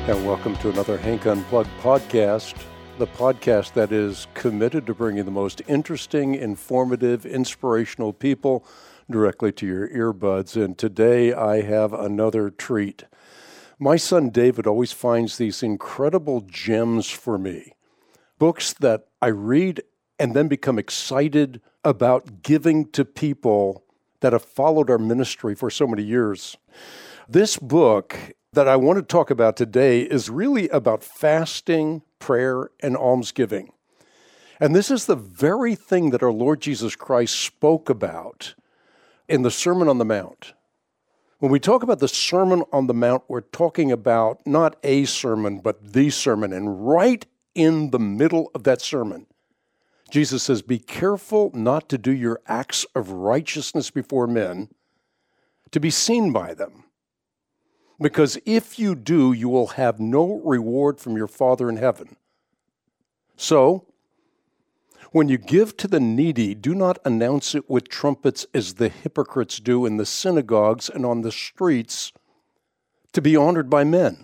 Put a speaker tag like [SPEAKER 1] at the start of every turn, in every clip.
[SPEAKER 1] And welcome to another Hank Unplugged podcast, the podcast that is committed to bringing the most interesting, informative, inspirational people directly to your earbuds. And today I have another treat. My son David always finds these incredible gems for me, books that I read and then become excited about giving to people that have followed our ministry for so many years. This book that I want to talk about today is really about fasting, prayer, and almsgiving. And this is the very thing that our Lord Jesus Christ spoke about in the Sermon on the Mount. When we talk about the Sermon on the Mount, we're talking about not a sermon, but the sermon. And right in the middle of that sermon, Jesus says, "Be careful not to do your acts of righteousness before men, to be seen by them. Because if you do, you will have no reward from your Father in heaven. So, when you give to the needy, do not announce it with trumpets as the hypocrites do in the synagogues and on the streets to be honored by men.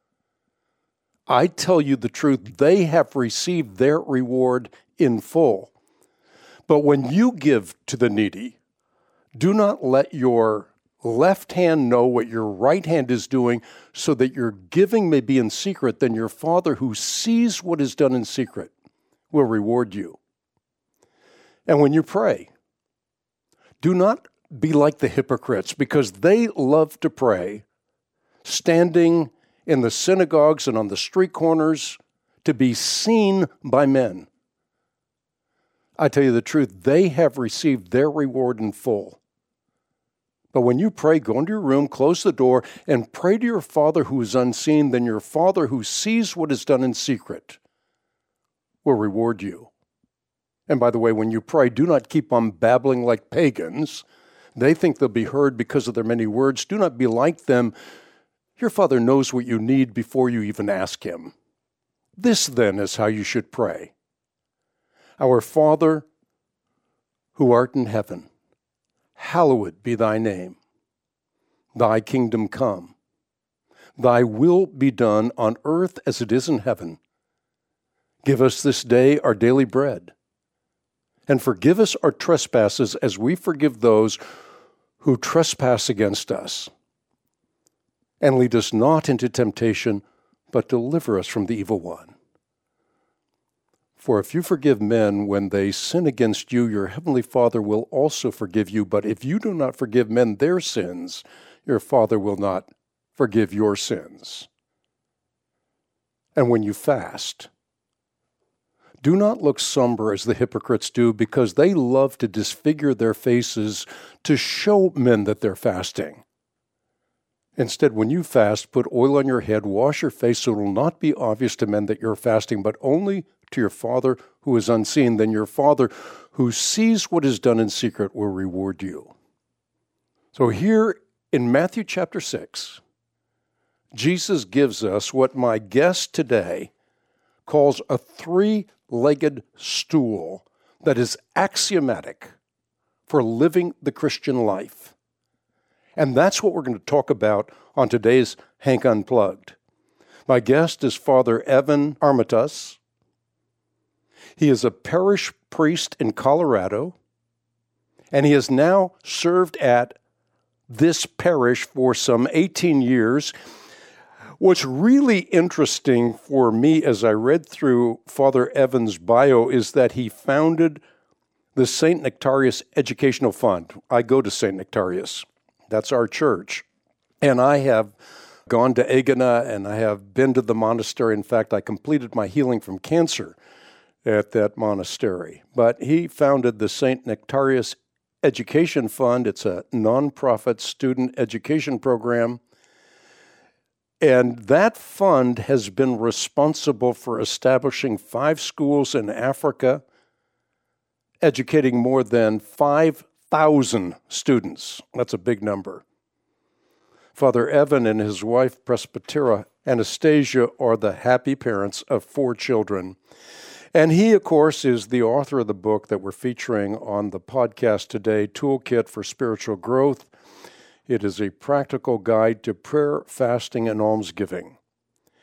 [SPEAKER 1] I tell you the truth, they have received their reward in full. But when you give to the needy, do not let your left hand know what your right hand is doing, so that your giving may be in secret. Then your Father who sees what is done in secret will reward you. And when you pray, do not be like the hypocrites, because they love to pray, standing in the synagogues and on the street corners to be seen by men. I tell you the truth, they have received their reward in full. But when you pray, go into your room, close the door, and pray to your Father who is unseen. Then your Father who sees what is done in secret will reward you." And by the way, when you pray, do not keep on babbling like pagans. They think they'll be heard because of their many words. Do not be like them. Your Father knows what you need before you even ask Him. This then is how you should pray. Our Father who art in heaven, hallowed be thy name. Thy kingdom come. Thy will be done on earth as it is in heaven. Give us this day our daily bread. And forgive us our trespasses as we forgive those who trespass against us. And lead us not into temptation, but deliver us from the evil one. For if you forgive men when they sin against you, your heavenly Father will also forgive you. But if you do not forgive men their sins, your Father will not forgive your sins. And when you fast, do not look somber as the hypocrites do, because they love to disfigure their faces to show men that they're fasting. Instead, when you fast, put oil on your head, wash your face, so it will not be obvious to men that you're fasting, but only to your Father who is unseen. Then your Father who sees what is done in secret will reward you. So here in Matthew chapter 6, Jesus gives us what my guest today calls a three-legged stool that is axiomatic for living the Christian life. And that's what we're going to talk about on today's Hank Unplugged. My guest is Father Evan Armatus. He is a parish priest in Colorado, and he has now served at this parish for some 18 years. What's really interesting for me as I read through Father Evan's bio is that he founded the St. Nectarius Educational Fund. I go to St. Nectarius. That's our church. And I have gone to Egina, and I have been to the monastery. In fact, I completed my healing from cancer at that monastery. But he founded the St. Nectarius Education Fund. It's a nonprofit student education program. And that fund has been responsible for establishing 5 schools in Africa, educating more than 5,000 students. That's a big number. Father Evan and his wife, Presbytera Anastasia, are the happy parents of 4 children. And he, of course, is the author of the book that we're featuring on the podcast today, Toolkit for Spiritual Growth. It is a practical guide to prayer, fasting, and almsgiving.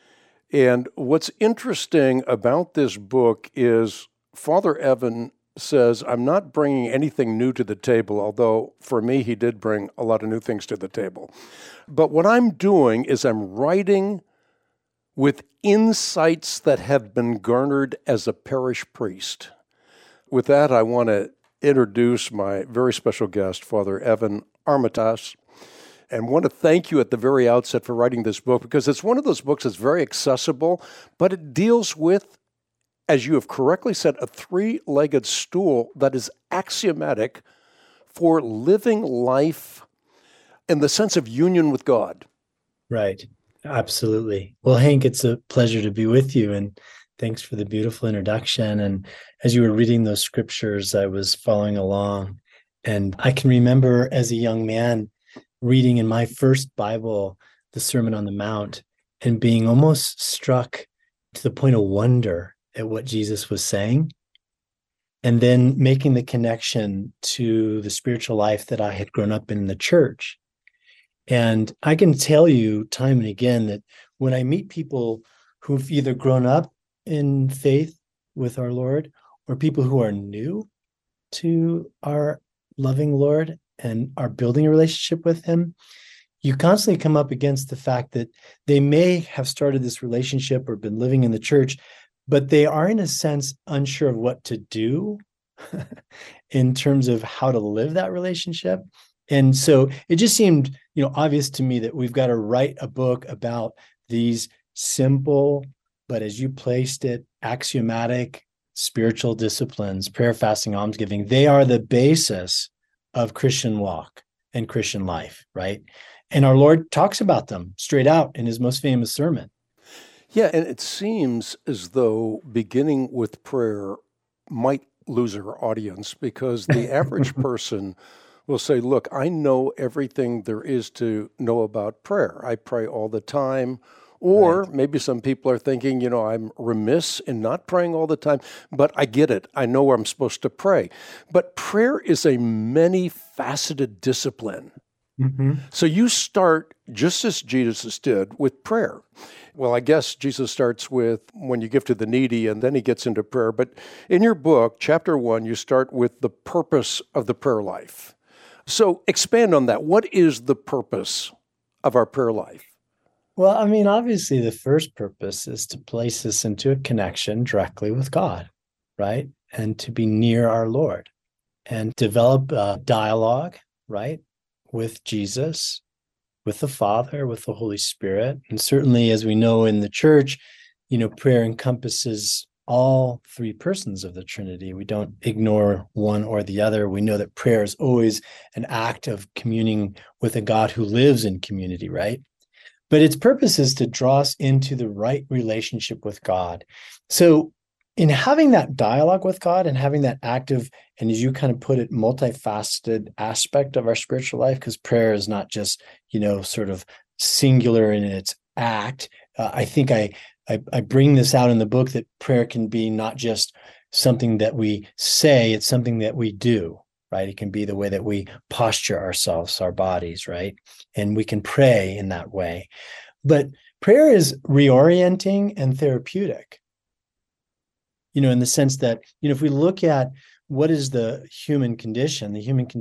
[SPEAKER 1] And what's interesting about this book is Father Evan says, I'm not bringing anything new to the table, although for me, he did bring a lot of new things to the table. But what I'm doing is I'm writing with insights that have been garnered as a parish priest. With that, I want to introduce my very special guest, Father Evan Armatas, and want to thank you at the very outset for writing this book, because it's one of those books that's very accessible, but it deals with, as you have correctly said, a three-legged stool that is axiomatic for living life in the sense of union with God.
[SPEAKER 2] Right. Absolutely. Well, Hank, it's a pleasure to be with you, and thanks for the beautiful introduction. And as you were reading those scriptures, I was following along, and I can remember as a young man reading in my first Bible, the Sermon on the Mount, and being almost struck to the point of wonder at what Jesus was saying, and then making the connection to the spiritual life that I had grown up in the church. And I can tell you time and again that when I meet people who've either grown up in faith with our Lord or people who are new to our loving Lord and are building a relationship with him, you constantly come up against the fact that they may have started this relationship or been living in the church, but they are in a sense unsure of what to do in terms of how to live that relationship. And so it just seemed, obvious to me that we've got to write a book about these simple, but as you placed it, axiomatic spiritual disciplines, prayer, fasting, almsgiving. They are the basis of Christian walk and Christian life, right? And our Lord talks about them straight out in his most famous sermon.
[SPEAKER 1] Yeah, and it seems as though beginning with prayer might lose our audience, because the average person will say, look, I know everything there is to know about prayer. I pray all the time. Or
[SPEAKER 2] Right.
[SPEAKER 1] maybe some people are thinking, I'm remiss in not praying all the time, but I get it. I know where I'm supposed to pray. But prayer is a many-faceted discipline.
[SPEAKER 2] Mm-hmm.
[SPEAKER 1] So you start, just as Jesus did, with prayer. Well, I guess Jesus starts with when you give to the needy, and then he gets into prayer. But in your book, chapter 1, you start with the purpose of the prayer life. So expand on that. What is the purpose of our prayer life?
[SPEAKER 2] Well, obviously the first purpose is to place us into a connection directly with God, right? And to be near our Lord and develop a dialogue, right? With Jesus, with the Father, with the Holy Spirit. And certainly, as we know in the church, prayer encompasses all three persons of the Trinity. We don't ignore one or the other. We know that prayer is always an act of communing with a God who lives in community, right? But its purpose is to draw us into the right relationship with God. So in having that dialogue with God and having that active, and as you kind of put it, multifaceted aspect of our spiritual life, because prayer is not just, sort of singular in its act. I think I bring this out in the book that prayer can be not just something that we say, it's something that we do, right? It can be the way that we posture ourselves, our bodies, right? And we can pray in that way. But prayer is reorienting and therapeutic, in the sense that, if we look at what is the human condition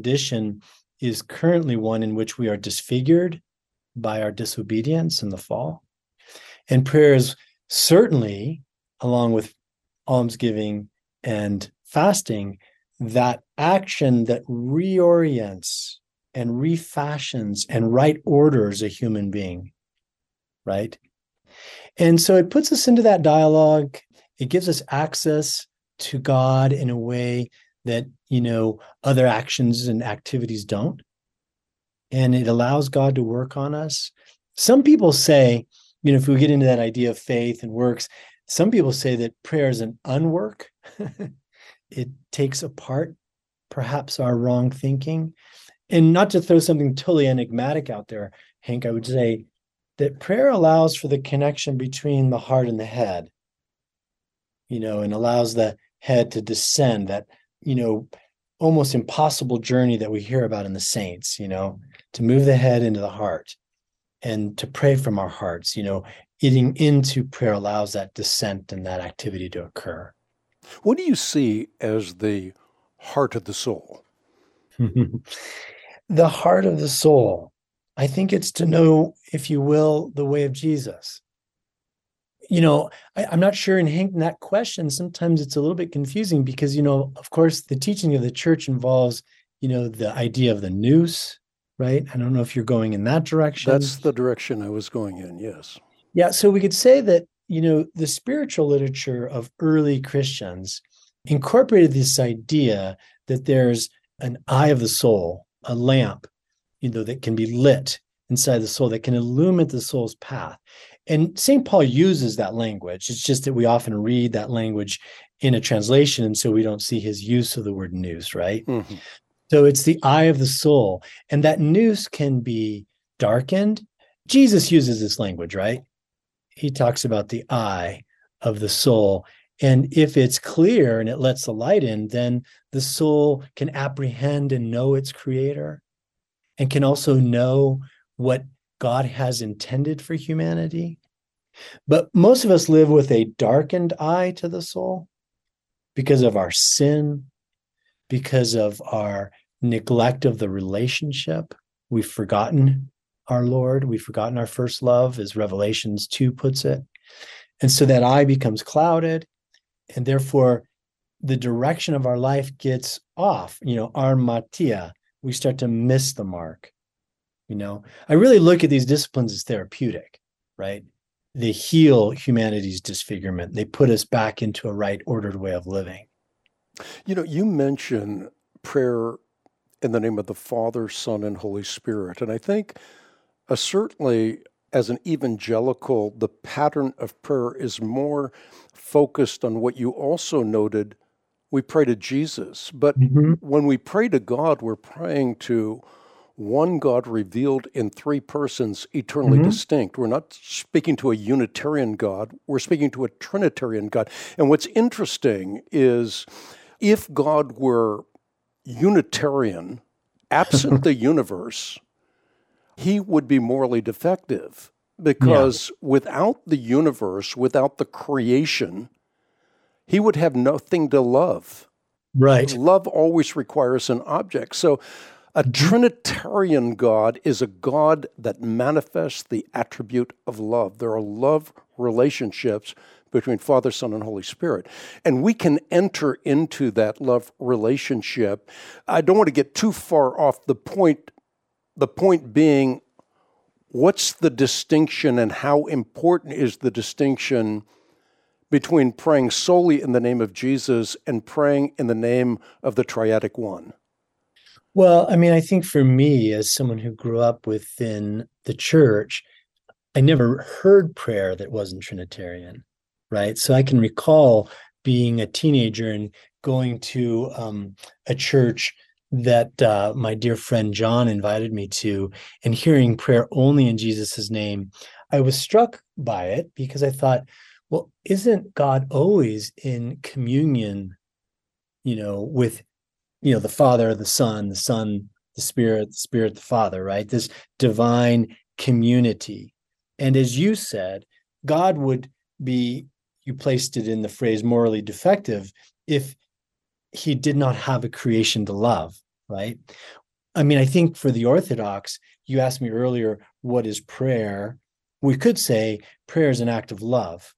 [SPEAKER 2] is currently one in which we are disfigured by our disobedience in the fall. And prayer is certainly, along with almsgiving and fasting, that action that reorients and refashions and right orders a human being, right? And so it puts us into that dialogue. It gives us access to God in a way that, other actions and activities don't. And it allows God to work on us. Some people say, if we get into that idea of faith and works, some people say that prayer is an unwork. It takes apart perhaps our wrong thinking. And not to throw something totally enigmatic out there, Hank, I would say that prayer allows for the connection between the heart and the head, and allows the head to descend, that, almost impossible journey that we hear about in the saints, to move the head into the heart and to pray from our hearts, eating into prayer allows that descent and that activity to occur.
[SPEAKER 1] What do you see as the heart of the soul?
[SPEAKER 2] The heart of the soul, I think it's to know, if you will, the way of Jesus. I'm not sure in Hank, that question, sometimes it's a little bit confusing because, of course, the teaching of the church involves, the idea of the nous, right? I don't know if you're going in that direction.
[SPEAKER 1] That's the direction I was going in, yes.
[SPEAKER 2] Yeah, so we could say that, the spiritual literature of early Christians incorporated this idea that there's an eye of the soul, a lamp, that can be lit inside the soul, that can illuminate the soul's path. And St. Paul uses that language. It's just that we often read that language in a translation, and so we don't see his use of the word nous, right?
[SPEAKER 1] Mm-hmm.
[SPEAKER 2] So it's the eye of the soul, and that nous can be darkened. Jesus uses this language, right? He talks about the eye of the soul. And if it's clear and it lets the light in, then the soul can apprehend and know its creator and can also know what God has intended for humanity. But most of us live with a darkened eye to the soul because of our sin, because of our neglect of the relationship. We've forgotten our Lord. We've forgotten our first love, as Revelations 2 puts it. And so that eye becomes clouded, and therefore the direction of our life gets off, armatia. We start to miss the mark. I really look at these disciplines as therapeutic, right? They heal humanity's disfigurement. They put us back into a right, ordered way of living.
[SPEAKER 1] You mention prayer in the name of the Father, Son, and Holy Spirit. And I think certainly as an evangelical, the pattern of prayer is more focused on what you also noted. We pray to Jesus. But when we pray to God, we're praying to one God revealed in three persons, eternally distinct. We're not speaking to a Unitarian God. We're speaking to a Trinitarian God. And what's interesting is if God were Unitarian, absent the universe, he would be morally defective because without the universe, without the creation, he would have nothing to love.
[SPEAKER 2] Right.
[SPEAKER 1] Love always requires an object. So a Trinitarian God is a God that manifests the attribute of love. There are love relationships between Father, Son, and Holy Spirit. And we can enter into that love relationship. I don't want to get too far off the point. The point being, what's the distinction and how important is the distinction between praying solely in the name of Jesus and praying in the name of the Triadic One?
[SPEAKER 2] Well, I think for me, as someone who grew up within the church, I never heard prayer that wasn't Trinitarian, right? So I can recall being a teenager and going to a church that my dear friend John invited me to, and hearing prayer only in Jesus' name. I was struck by it because I thought, well, isn't God always in communion, with the Father, the Son, the Spirit, the Father, right? This divine community. And as you said, God would be, you placed it in the phrase morally defective, if he did not have a creation to love, right? I think for the Orthodox, you asked me earlier, what is prayer? We could say prayer is an act of love.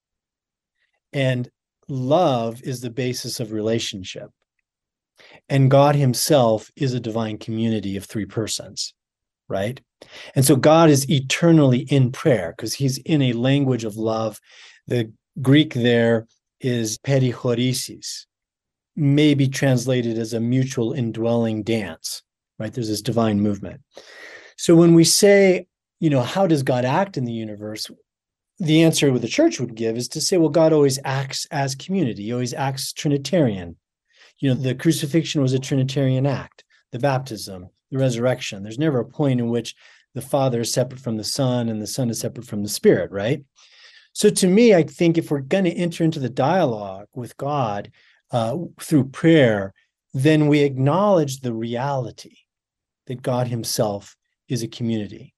[SPEAKER 2] And love is the basis of relationship. And God himself is a divine community of three persons, right? And so God is eternally in prayer because he's in a language of love. The Greek there is perichoresis, may be translated as a mutual indwelling dance, right? There's this divine movement. So when we say, how does God act in the universe? The answer the church would give is to say, well, God always acts as community. He always acts Trinitarian. The crucifixion was a Trinitarian act, the baptism, the resurrection. There's never a point in which the Father is separate from the Son and the Son is separate from the Spirit, right? So to me, I think if we're going to enter into the dialogue with God through prayer, then we acknowledge the reality that God himself is a community.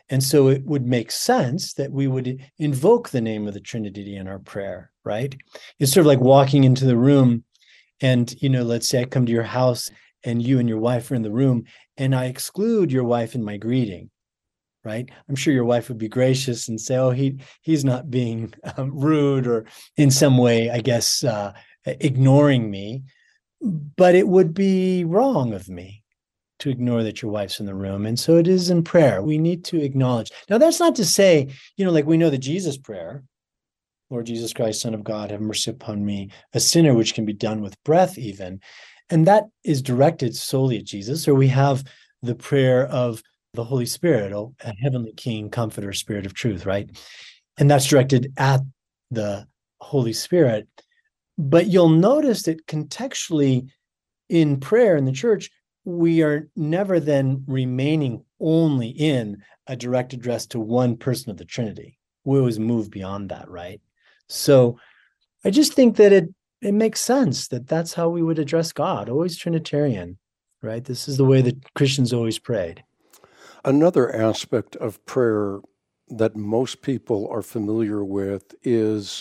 [SPEAKER 2] And so it would make sense that we would invoke the name of the Trinity in our prayer, right? It's sort of like walking into the room and, let's say I come to your house and you and your wife are in the room and I exclude your wife in my greeting, right? I'm sure your wife would be gracious and say, oh, he's not being rude or in some way, I guess, ignoring me. But it would be wrong of me to ignore that your wife's in the room. And so it is in prayer. We need to acknowledge. Now, that's not to say, like we know the Jesus prayer, Lord Jesus Christ, Son of God, have mercy upon me, a sinner, which can be done with breath even. And that is directed solely at Jesus. Or we have the prayer of the Holy Spirit, a heavenly King, Comforter, Spirit of truth, right? And that's directed at the Holy Spirit. But you'll notice that contextually in prayer in the church, we are never then remaining only in a direct address to one person of the Trinity. We always move beyond that, right? So I just think that it makes sense that that's how we would address God, always Trinitarian, right? This is the way that Christians always prayed.
[SPEAKER 1] Another aspect of prayer that most people are familiar with is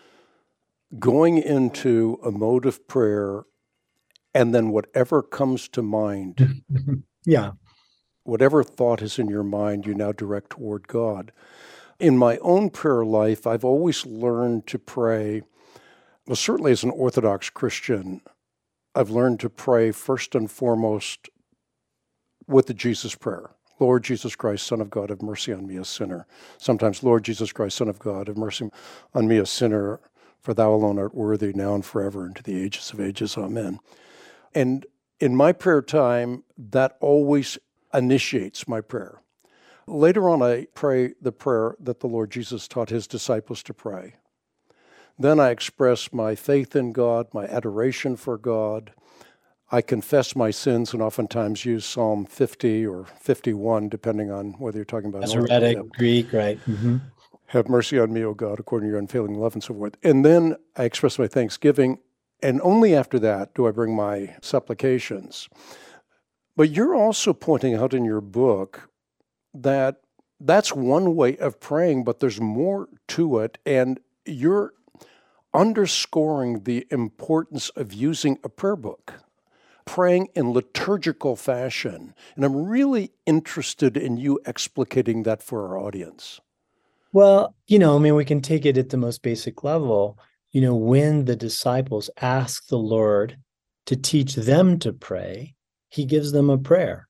[SPEAKER 1] going into a mode of prayer and then whatever comes to mind,
[SPEAKER 2] yeah,
[SPEAKER 1] whatever thought is in your mind, you now direct toward God. In my own prayer life, I've always learned to pray, well, certainly as an Orthodox Christian, I've learned to pray first and foremost with the Jesus prayer. Lord Jesus Christ, Son of God, have mercy on me, a sinner. Sometimes, Lord Jesus Christ, Son of God, have mercy on me, a sinner, for thou alone art worthy, now and forever, and to the ages of ages. Amen. And in my prayer time, that always initiates my prayer. Later on, I pray the prayer that the Lord Jesus taught his disciples to pray. Then I express my faith in God, my adoration for God. I confess my sins and oftentimes use Psalm 50 or 51, depending on whether you're talking about
[SPEAKER 2] Masoretic, Greek, right? Mm-hmm.
[SPEAKER 1] Have mercy on me, O God, according to your unfailing love and so forth. And then I express my thanksgiving, and only after that do I bring my supplications. But you're also pointing out in your book that that's one way of praying, but there's more to it, and you're underscoring the importance of using a prayer book, praying in liturgical fashion. And I'm really interested in you explicating that for our audience.
[SPEAKER 2] Well, we can take it at the most basic level. When the disciples ask the Lord to teach them to pray, he gives them a prayer,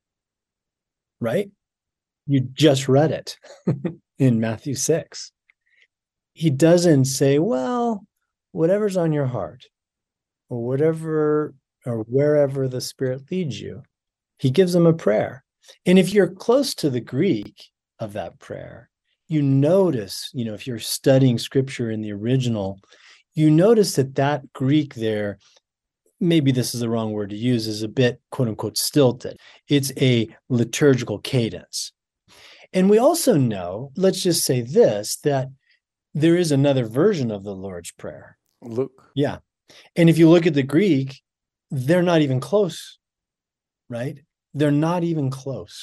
[SPEAKER 2] right? You just read it in Matthew 6. He doesn't say, well, whatever's on your heart or whatever or wherever the Spirit leads you. He gives them a prayer. And if you're close to the Greek of that prayer, you notice, if you're studying scripture in the original, you notice that Greek there, maybe this is the wrong word to use, is a bit, quote unquote, stilted. It's a liturgical cadence. And we also know, let's just say this, that there is another version of the Lord's Prayer.
[SPEAKER 1] Luke.
[SPEAKER 2] Yeah. And if you look at the Greek, they're not even close, right? They're not even close.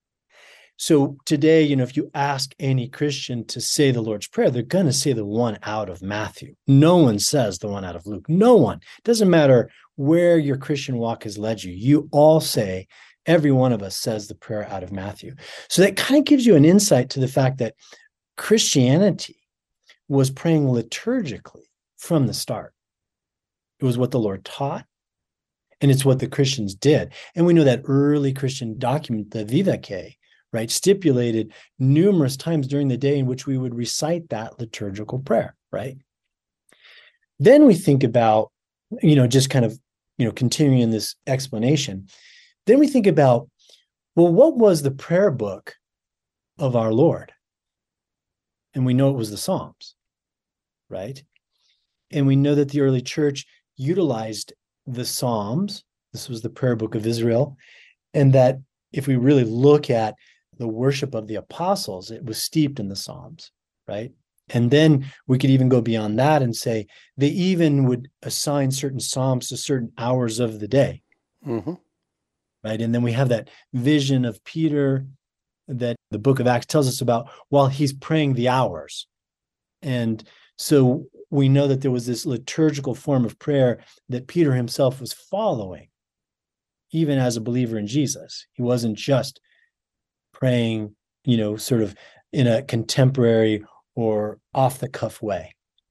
[SPEAKER 2] So today, if you ask any Christian to say the Lord's Prayer, they're going to say the one out of Matthew. No one says the one out of Luke. No one. It doesn't matter where your Christian walk has led you. You all say, every one of us says the prayer out of Matthew. So that kind of gives you an insight to the fact that Christianity was praying liturgically from the start. It was what the Lord taught, and it's what the Christians did. And we know that early Christian document, the Didache, right, stipulated numerous times during the day in which we would recite that liturgical prayer, right? Then we think about, just kind of, continuing this explanation. Then we think about, well, what was the prayer book of our Lord? And we know it was the Psalms, right? And we know that the early church utilized the Psalms. This was the prayer book of Israel. And that if we really look at the worship of the apostles, it was steeped in the Psalms, right? And then we could even go beyond that and say they even would assign certain Psalms to certain hours of the day, right? And then we have that vision of Peter that the book of Acts tells us about while he's praying the hours. And so we know that there was this liturgical form of prayer that Peter himself was following, even as a believer in Jesus. He wasn't just praying, sort of in a contemporary or off-the-cuff way.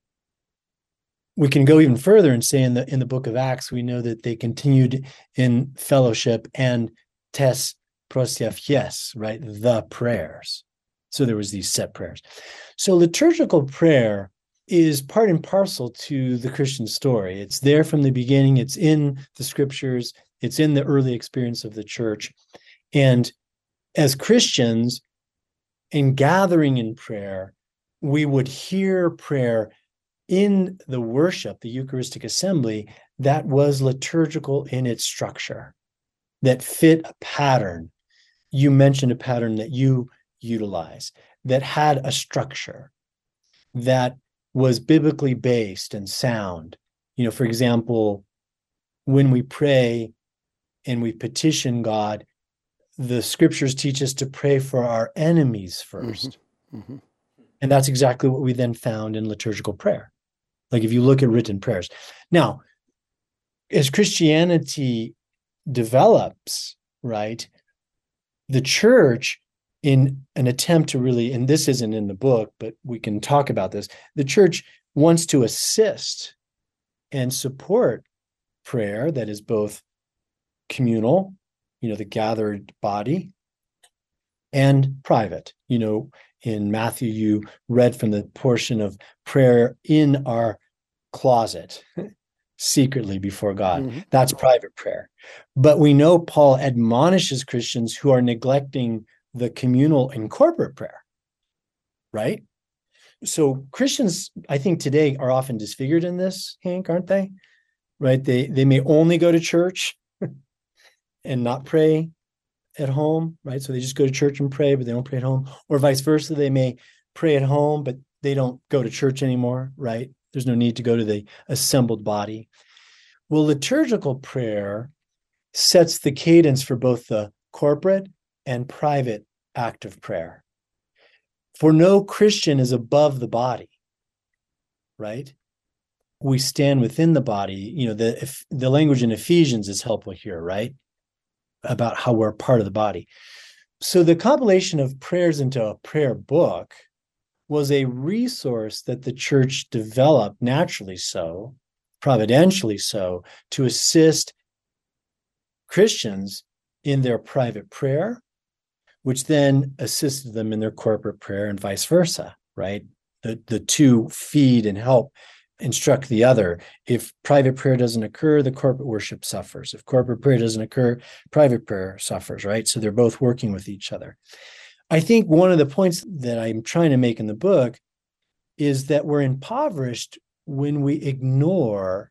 [SPEAKER 2] We can go even further and say in the book of Acts, we know that they continued in fellowship and tes prosophies, right? The prayers. So there was these set prayers. So liturgical prayer is part and parcel to the Christian story. It's there from the beginning. It's in the scriptures. It's in the early experience of the church. And as Christians, in gathering in prayer, we would hear prayer in the worship, the Eucharistic assembly, that was liturgical in its structure, that fit a pattern. You mentioned a pattern that you utilize, that had a structure, that was biblically based and sound. For example, when we pray and we petition God, the scriptures teach us to pray for our enemies first. Mm-hmm. Mm-hmm. And that's exactly what we then found in liturgical prayer. Like if you look at written prayers. Now, as Christianity develops, right, the church, in an attempt to really, and this isn't in the book, but we can talk about this, the church wants to assist and support prayer that is both communal, the gathered body, and private. In Matthew, you read from the portion of prayer in our closet, secretly before God. Mm-hmm. That's private prayer. But we know Paul admonishes Christians who are neglecting the communal and corporate prayer, right? So Christians, I think today, are often disfigured in this, Hank, aren't they? Right? They may only go to church and not pray at home, right? So they just go to church and pray, but they don't pray at home. Or vice versa, they may pray at home, but they don't go to church anymore, right? There's no need to go to the assembled body. Well, liturgical prayer sets the cadence for both the corporate and private act of prayer. For no Christian is above the body, right? We stand within the body. The language in Ephesians is helpful here, right? About how we're part of the body. So the compilation of prayers into a prayer book was a resource that the church developed naturally so, providentially so, to assist Christians in their private prayer, which then assisted them in their corporate prayer and vice versa, right? The two feed and help instruct the other. If private prayer doesn't occur, the corporate worship suffers. If corporate prayer doesn't occur, private prayer suffers, right? So they're both working with each other. I think one of the points that I'm trying to make in the book is that we're impoverished when we ignore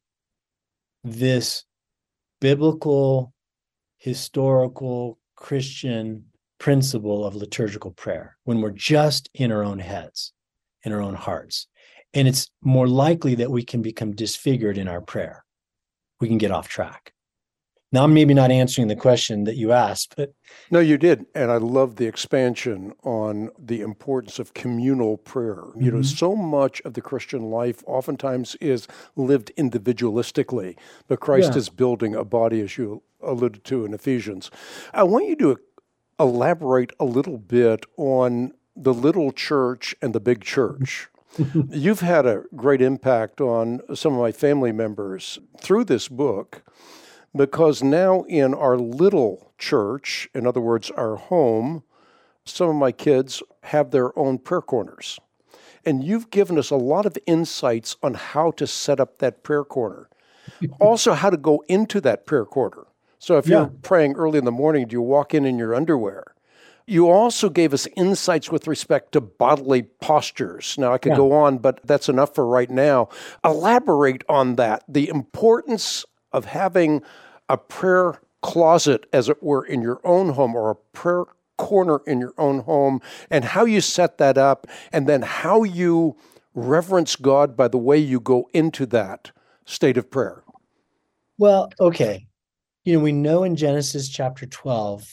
[SPEAKER 2] this biblical, historical, Christian principle of liturgical prayer, when we're just in our own heads, in our own hearts. And it's more likely that we can become disfigured in our prayer. We can get off track. Now, I'm maybe not answering the question that you asked, but...
[SPEAKER 1] No, you did. And I love the expansion on the importance of communal prayer. Mm-hmm. So much of the Christian life oftentimes is lived individualistically, but Christ is building a body, as you alluded to in Ephesians. I want you to elaborate a little bit on the little church and the big church. You've had a great impact on some of my family members through this book, because now in our little church, in other words, our home, some of my kids have their own prayer corners. And you've given us a lot of insights on how to set up that prayer corner. Also, how to go into that prayer corner. So if you're praying early in the morning, do you walk in your underwear? You also gave us insights with respect to bodily postures. Now, I could go on, but that's enough for right now. Elaborate on that, the importance of having a prayer closet, as it were, in your own home, or a prayer corner in your own home, and how you set that up, and then how you reverence God by the way you go into that state of prayer.
[SPEAKER 2] Well, okay. We know in Genesis chapter 12 that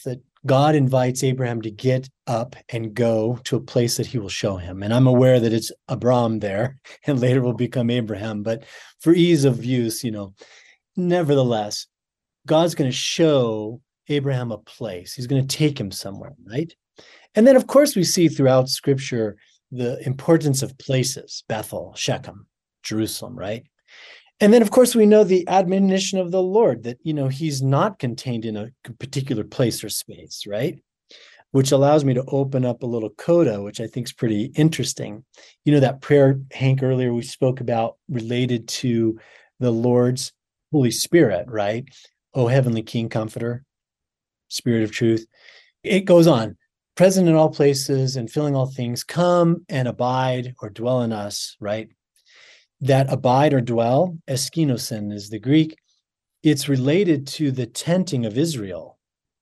[SPEAKER 2] God invites Abraham to get up and go to a place that he will show him. And I'm aware that it's Abram there and later will become Abraham. But for ease of use, nevertheless, God's going to show Abraham a place. He's going to take him somewhere, right? And then, of course, we see throughout Scripture the importance of places: Bethel, Shechem, Jerusalem, right? And then, of course, we know the admonition of the Lord that, he's not contained in a particular place or space, right? Which allows me to open up a little coda, which I think is pretty interesting. That prayer, Hank, earlier we spoke about related to the Lord's Holy Spirit, right? O heavenly King, Comforter, Spirit of truth. It goes on. Present in all places and filling all things, come and abide or dwell in us, right? That abide or dwell, eskinosin is the Greek. It's related to the tenting of Israel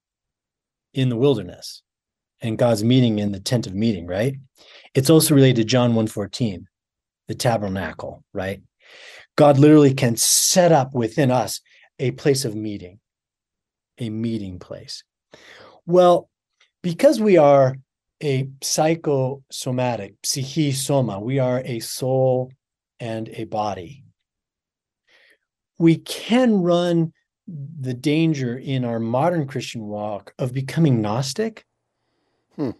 [SPEAKER 2] in the wilderness and God's meeting in the tent of meeting, right? It's also related to John 1:14, the tabernacle, right? God literally can set up within us a place of meeting, a meeting place. Well, because we are a psychosomatic, psyche soma, we are a soul and a body. We can run the danger in our modern Christian walk of becoming Gnostic and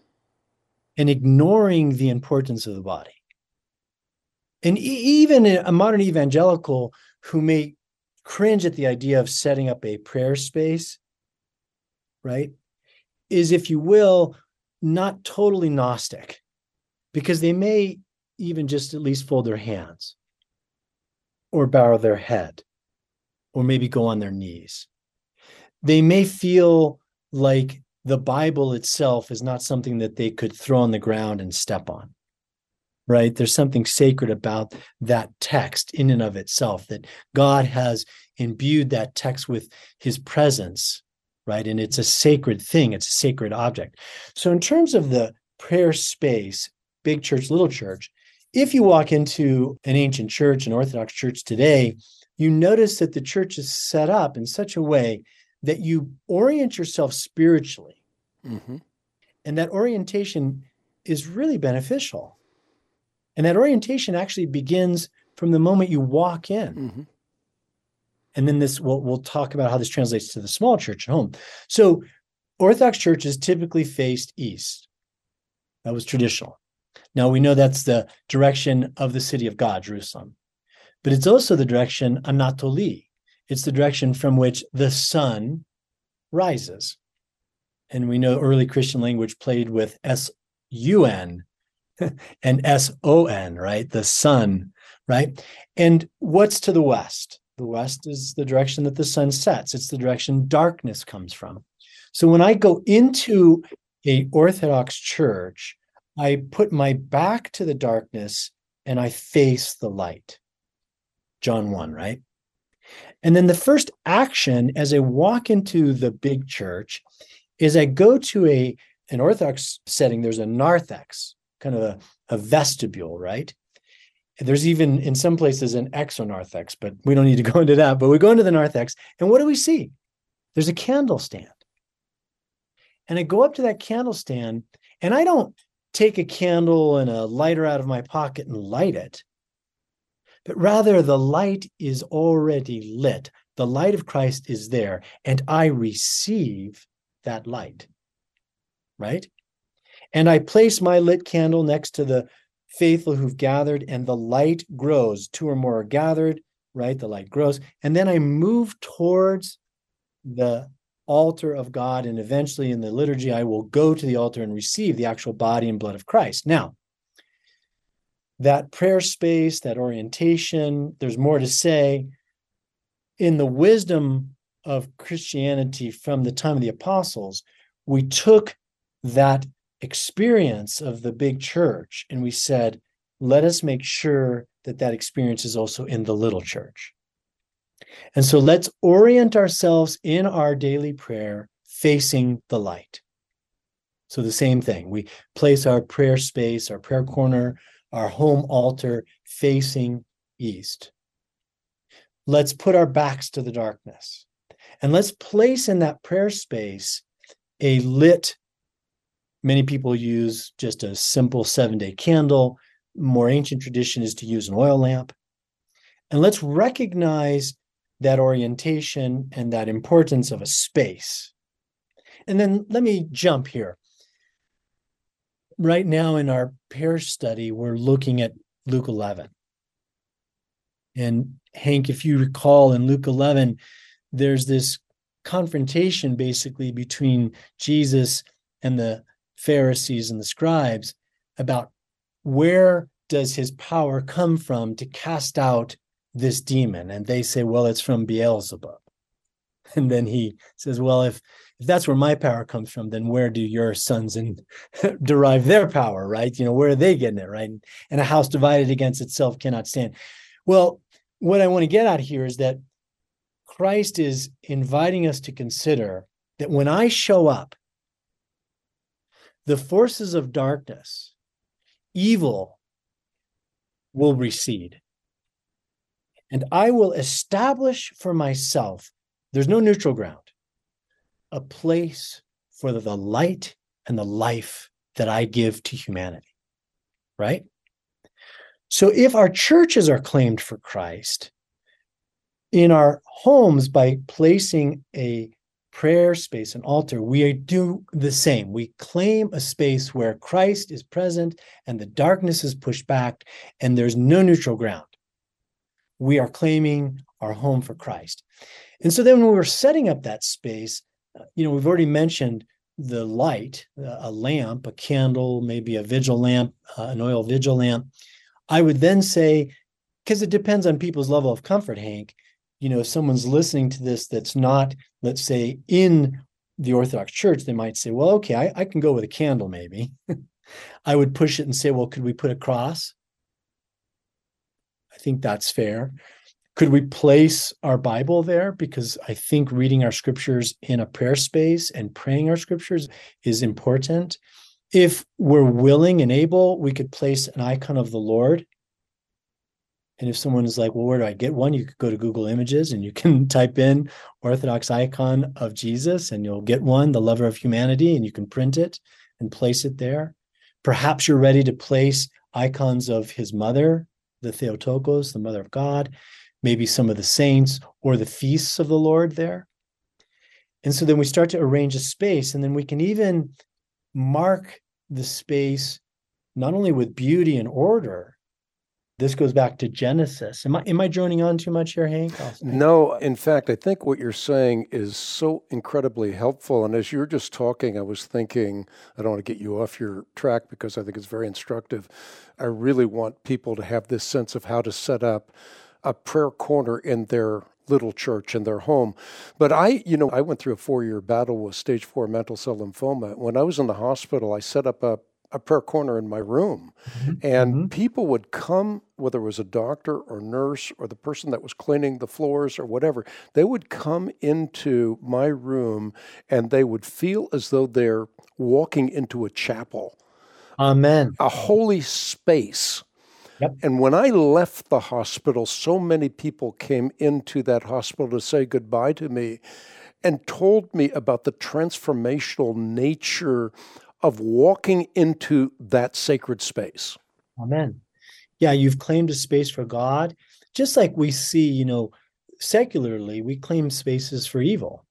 [SPEAKER 2] ignoring the importance of the body. And even a modern evangelical who may cringe at the idea of setting up a prayer space, right, is, if you will, not totally Gnostic, because they may even just at least fold their hands or bow their head or maybe go on their knees. They may feel like the Bible itself is not something that they could throw on the ground and step on, right? There's something sacred about that text in and of itself, that God has imbued that text with his presence, right? And it's a sacred thing. It's a sacred object. So in terms of the prayer space, big church, little church, if you walk into an ancient church, an Orthodox church today, you notice that the church is set up in such a way that you orient yourself spiritually. Mm-hmm. And that orientation is really beneficial. And that orientation actually begins from the moment you walk in. Mm-hmm. And then we'll talk about how this translates to the small church at home. So Orthodox churches typically faced east. That was traditional. Now we know that's the direction of the city of God, Jerusalem. But it's also the direction Anatoli. It's the direction from which the sun rises. And we know early Christian language played with S-U-N and S-O-N, right? The sun, right? And what's to the west? The west is the direction that the sun sets. It's the direction darkness comes from. So when I go into an Orthodox church, I put my back to the darkness and I face the light. John 1, right? And then the first action as I walk into the big church is I go to an Orthodox setting. There's a narthex, kind of a vestibule, right? There's even in some places an exonarthex, but we don't need to go into that. But we go into the narthex, and what do we see? There's a candle stand. And I go up to that candle stand, and I don't take a candle and a lighter out of my pocket and light it. But rather, the light is already lit. The light of Christ is there, and I receive that light, right? And I place my lit candle next to the faithful who've gathered, and the light grows. 2 or more are gathered, right? The light grows. And then I move towards the altar of God, and eventually in the liturgy, I will go to the altar and receive the actual body and blood of Christ. Now, that prayer space, that orientation, there's more to say. In the wisdom of Christianity from the time of the apostles, we took that experience of the big church and we said, let us make sure that that experience is also in the little church. And so let's orient ourselves in our daily prayer facing the light. So the same thing, we place our prayer space, our prayer corner, our home altar facing east. Let's put our backs to the darkness. And let's place in that prayer space a lit, many people use just a simple 7-day candle. More ancient tradition is to use an oil lamp. And let's recognize that orientation and that importance of a space. And then let me jump here. Right now in our parish study, we're looking at Luke 11. And Hank, if you recall, in Luke 11, there's this confrontation basically between Jesus and the Pharisees and the scribes about where does his power come from to cast out this demon? And they say, well, it's from Beelzebub. And then he says, well, if that's where my power comes from, then where do your sons derive their power, right? Where are they getting it, right? And a house divided against itself cannot stand. Well, what I want to get at here is that Christ is inviting us to consider that when I show up, the forces of darkness, evil, will recede. And I will establish for myself, there's no neutral ground, a place for the light and the life that I give to humanity, right? So if our churches are claimed for Christ, in our homes, by placing a prayer space, an altar, we do the same. We claim a space where Christ is present and the darkness is pushed back and there's no neutral ground. We are claiming our home for Christ. And so then when we're setting up that space, we've already mentioned the light, a lamp, a candle, maybe a vigil lamp, an oil vigil lamp. I would then say, because it depends on people's level of comfort, Hank, if someone's listening to this that's not, let's say, in the Orthodox Church, they might say, well, okay, I can go with a candle maybe. I would push it and say, well, could we put a cross? I think that's fair. Could we place our Bible there? Because I think reading our scriptures in a prayer space and praying our scriptures is important. If we're willing and able, we could place an icon of the Lord. And if someone is like, well, where do I get one? You could go to Google Images and you can type in Orthodox icon of Jesus and you'll get one, the lover of humanity, and you can print it and place it there. Perhaps you're ready to place icons of his mother, the Theotokos, the mother of God, maybe some of the saints or the feasts of the Lord there. And so then we start to arrange a space, and then we can even mark the space not only with beauty and order. This goes back to Genesis. Am I droning on too much here, Hank?
[SPEAKER 1] No, in fact, I think what you're saying is so incredibly helpful. And as you were just talking, I was thinking, I don't want to get you off your track because I think it's very instructive. I really want people to have this sense of how to set up a prayer corner in their little church, in their home. But I went through a 4-year battle with stage 4 mantle cell lymphoma. When I was in the hospital, I set up a prayer corner in my room. And people would come, whether it was a doctor or nurse or the person that was cleaning the floors or whatever, they would come into my room and they would feel as though they're walking into a chapel.
[SPEAKER 2] Amen.
[SPEAKER 1] A holy space.
[SPEAKER 2] Yep.
[SPEAKER 1] And when I left the hospital, so many people came into that hospital to say goodbye to me and told me about the transformational nature of walking into that sacred space.
[SPEAKER 2] Amen. Yeah, you've claimed a space for God, just like we see, secularly, we claim spaces for evil.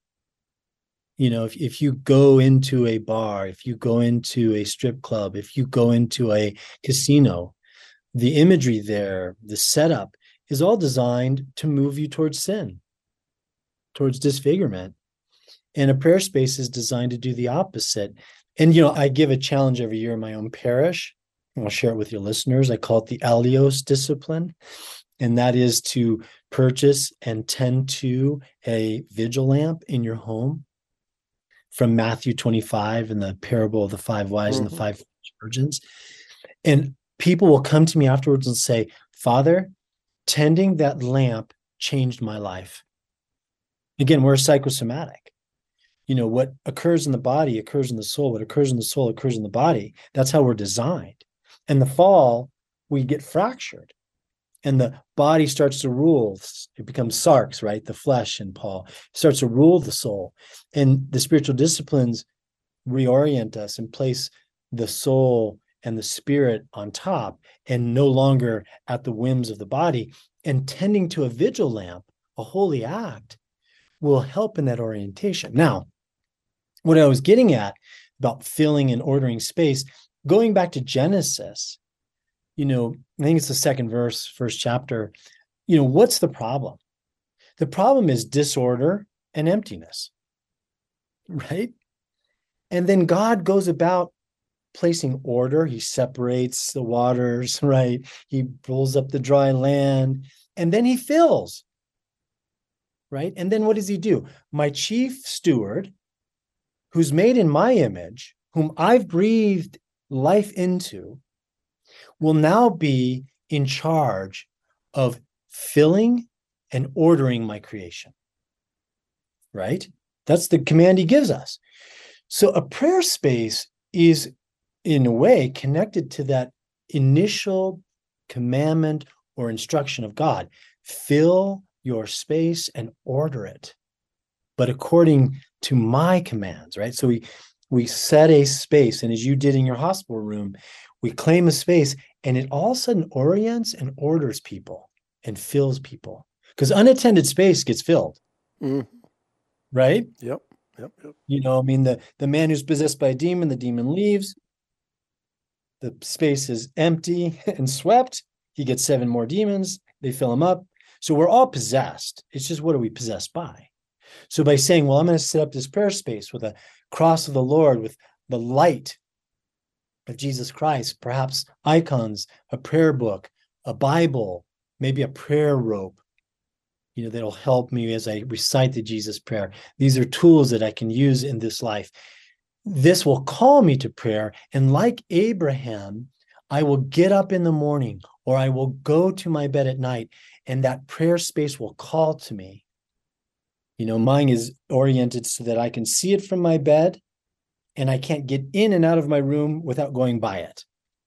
[SPEAKER 2] If you go into a bar, if you go into a strip club, if you go into a casino, the imagery there, the setup is all designed to move you towards sin, towards disfigurement. And a prayer space is designed to do the opposite. And, I give a challenge every year in my own parish. I'll share it with your listeners. I call it the Allios discipline. And that is to purchase and tend to a vigil lamp in your home from Matthew 25 and the parable of the 5 wise and the 5 virgins. And people will come to me afterwards and say, Father, tending that lamp changed my life. Again, we're psychosomatic. What occurs in the body occurs in the soul. What occurs in the soul occurs in the body. That's how we're designed. And the fall, we get fractured. And the body starts to rule. It becomes sarx, right? The flesh in Paul starts to rule the soul. And the spiritual disciplines reorient us and place the soul and the spirit on top and no longer at the whims of the body. And tending to a vigil lamp, a holy act, will help in that orientation. Now, what I was getting at about filling and ordering space, going back to Genesis, I think it's the second verse, first chapter, what's the problem? The problem is disorder and emptiness, right? And then God goes about placing order. He separates the waters, right? He pulls up the dry land, and then he fills, right? And then what does he do? My chief steward, who's made in my image, whom I've breathed life into, will now be in charge of filling and ordering my creation, right? That's the command he gives us. So a prayer space is, in a way, connected to that initial commandment or instruction of God. Fill your space and order it, but according to my commands, right? So we set a space, and as you did in your hospital room, we claim a space, and it all of a sudden orients and orders people and fills people. Because unattended space gets filled, right?
[SPEAKER 1] Yep.
[SPEAKER 2] The man who's possessed by a demon, the demon leaves. The space is empty and swept. He gets 7 more demons. They fill him up. So we're all possessed. It's just, what are we possessed by? So by saying, well, I'm going to set up this prayer space with a cross of the Lord, with the light of Jesus Christ, perhaps icons, a prayer book, a Bible, maybe a prayer rope, that'll help me as I recite the Jesus prayer. These are tools that I can use in this life. This will call me to prayer. And like Abraham, I will get up in the morning, or I will go to my bed at night, and that prayer space will call to me. Mine is oriented so that I can see it from my bed, and I can't get in and out of my room without going by it.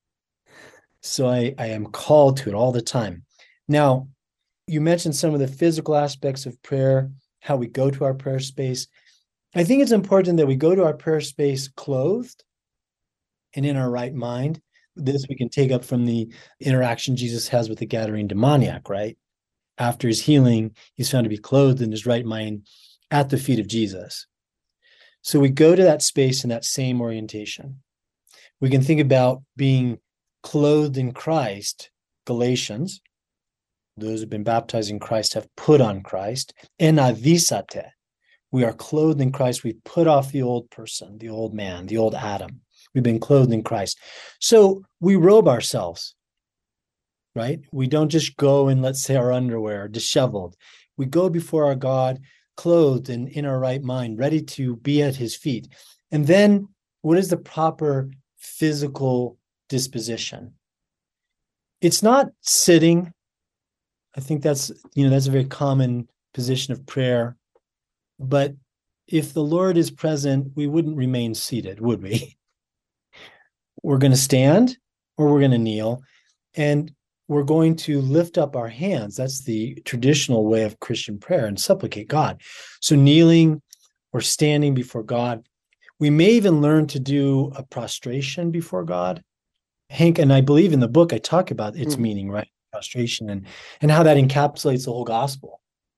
[SPEAKER 2] So I am called to it all the time. Now, you mentioned some of the physical aspects of prayer, how we go to our prayer space. I think it's important that we go to our prayer space clothed and in our right mind. This we can take up from the interaction Jesus has with the Gadarene demoniac, right? After his healing, he's found to be clothed in his right mind at the feet of Jesus. So we go to that space in that same orientation. We can think about being clothed in Christ, Galatians. Those who've been baptized in Christ have put on Christ. Enavisate. We are clothed in Christ. We put off the old person, the old man, the old Adam. We've been clothed in Christ. So we robe ourselves, right? We don't just go in, let's say, our underwear, disheveled. We go before our God, clothed and in our right mind, ready to be at his feet. And then what is the proper physical disposition? It's not sitting. I think that's a very common position of prayer. But if the Lord is present, we wouldn't remain seated, would we? We're going to stand, or we're going to kneel, and we're going to lift up our hands. That's the traditional way of Christian prayer, and supplicate God. So kneeling or standing before God. We may even learn to do a prostration before God. Hank, and I believe in the book I talk about its meaning, right? Prostration and how that encapsulates the whole gospel.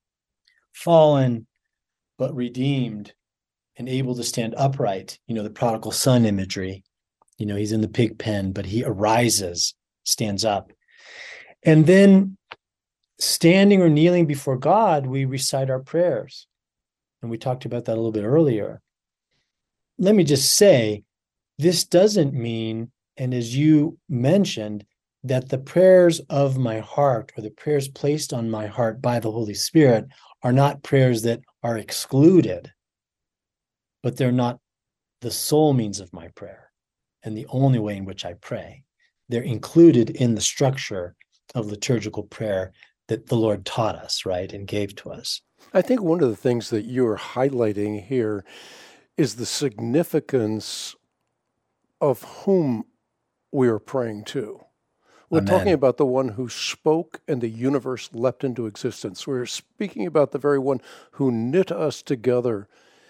[SPEAKER 2] Fallen, but redeemed and able to stand upright. The prodigal son imagery. He's in the pig pen, but he arises, stands up. And then standing or kneeling before God, we recite our prayers. And we talked about that a little bit earlier. Let me just say, this doesn't mean, and as you mentioned, that the prayers of my heart, or the prayers placed on my heart by the Holy Spirit, are not prayers that are excluded, but they're not the sole means of my prayer and the only way in which I pray. They're included in the structure of liturgical prayer that the Lord taught us, right, and gave to us.
[SPEAKER 1] I think one of the things that you're highlighting here is the significance of whom we are praying to. We're
[SPEAKER 2] Amen.
[SPEAKER 1] talking about the one who spoke and the universe leapt into existence. We're speaking about the very one who knit us together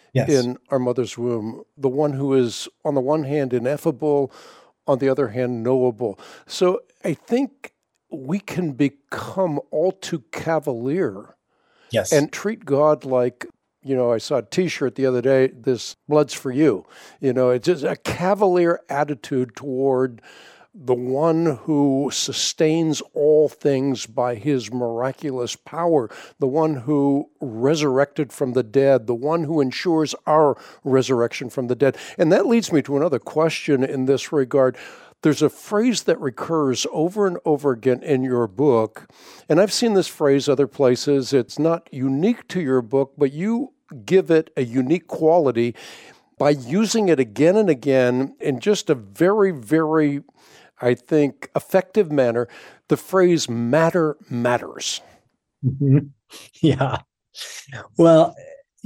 [SPEAKER 2] Yes.
[SPEAKER 1] in our mother's womb, the one who is, on the one hand, ineffable, on the other hand, knowable. So I think we can become all too cavalier
[SPEAKER 2] Yes.
[SPEAKER 1] and treat God like, I saw a T-shirt the other day, this blood's for you. It's just a cavalier attitude toward the one who sustains all things by his miraculous power, the one who resurrected from the dead, the one who ensures our resurrection from the dead. And that leads me to another question in this regard. There's a phrase that recurs over and over again in your book, and I've seen this phrase other places. It's not unique to your book, but you give it a unique quality by using it again and again in just a very, very, I think, effective manner. The phrase matter matters.
[SPEAKER 2] Mhm. Yeah. Well,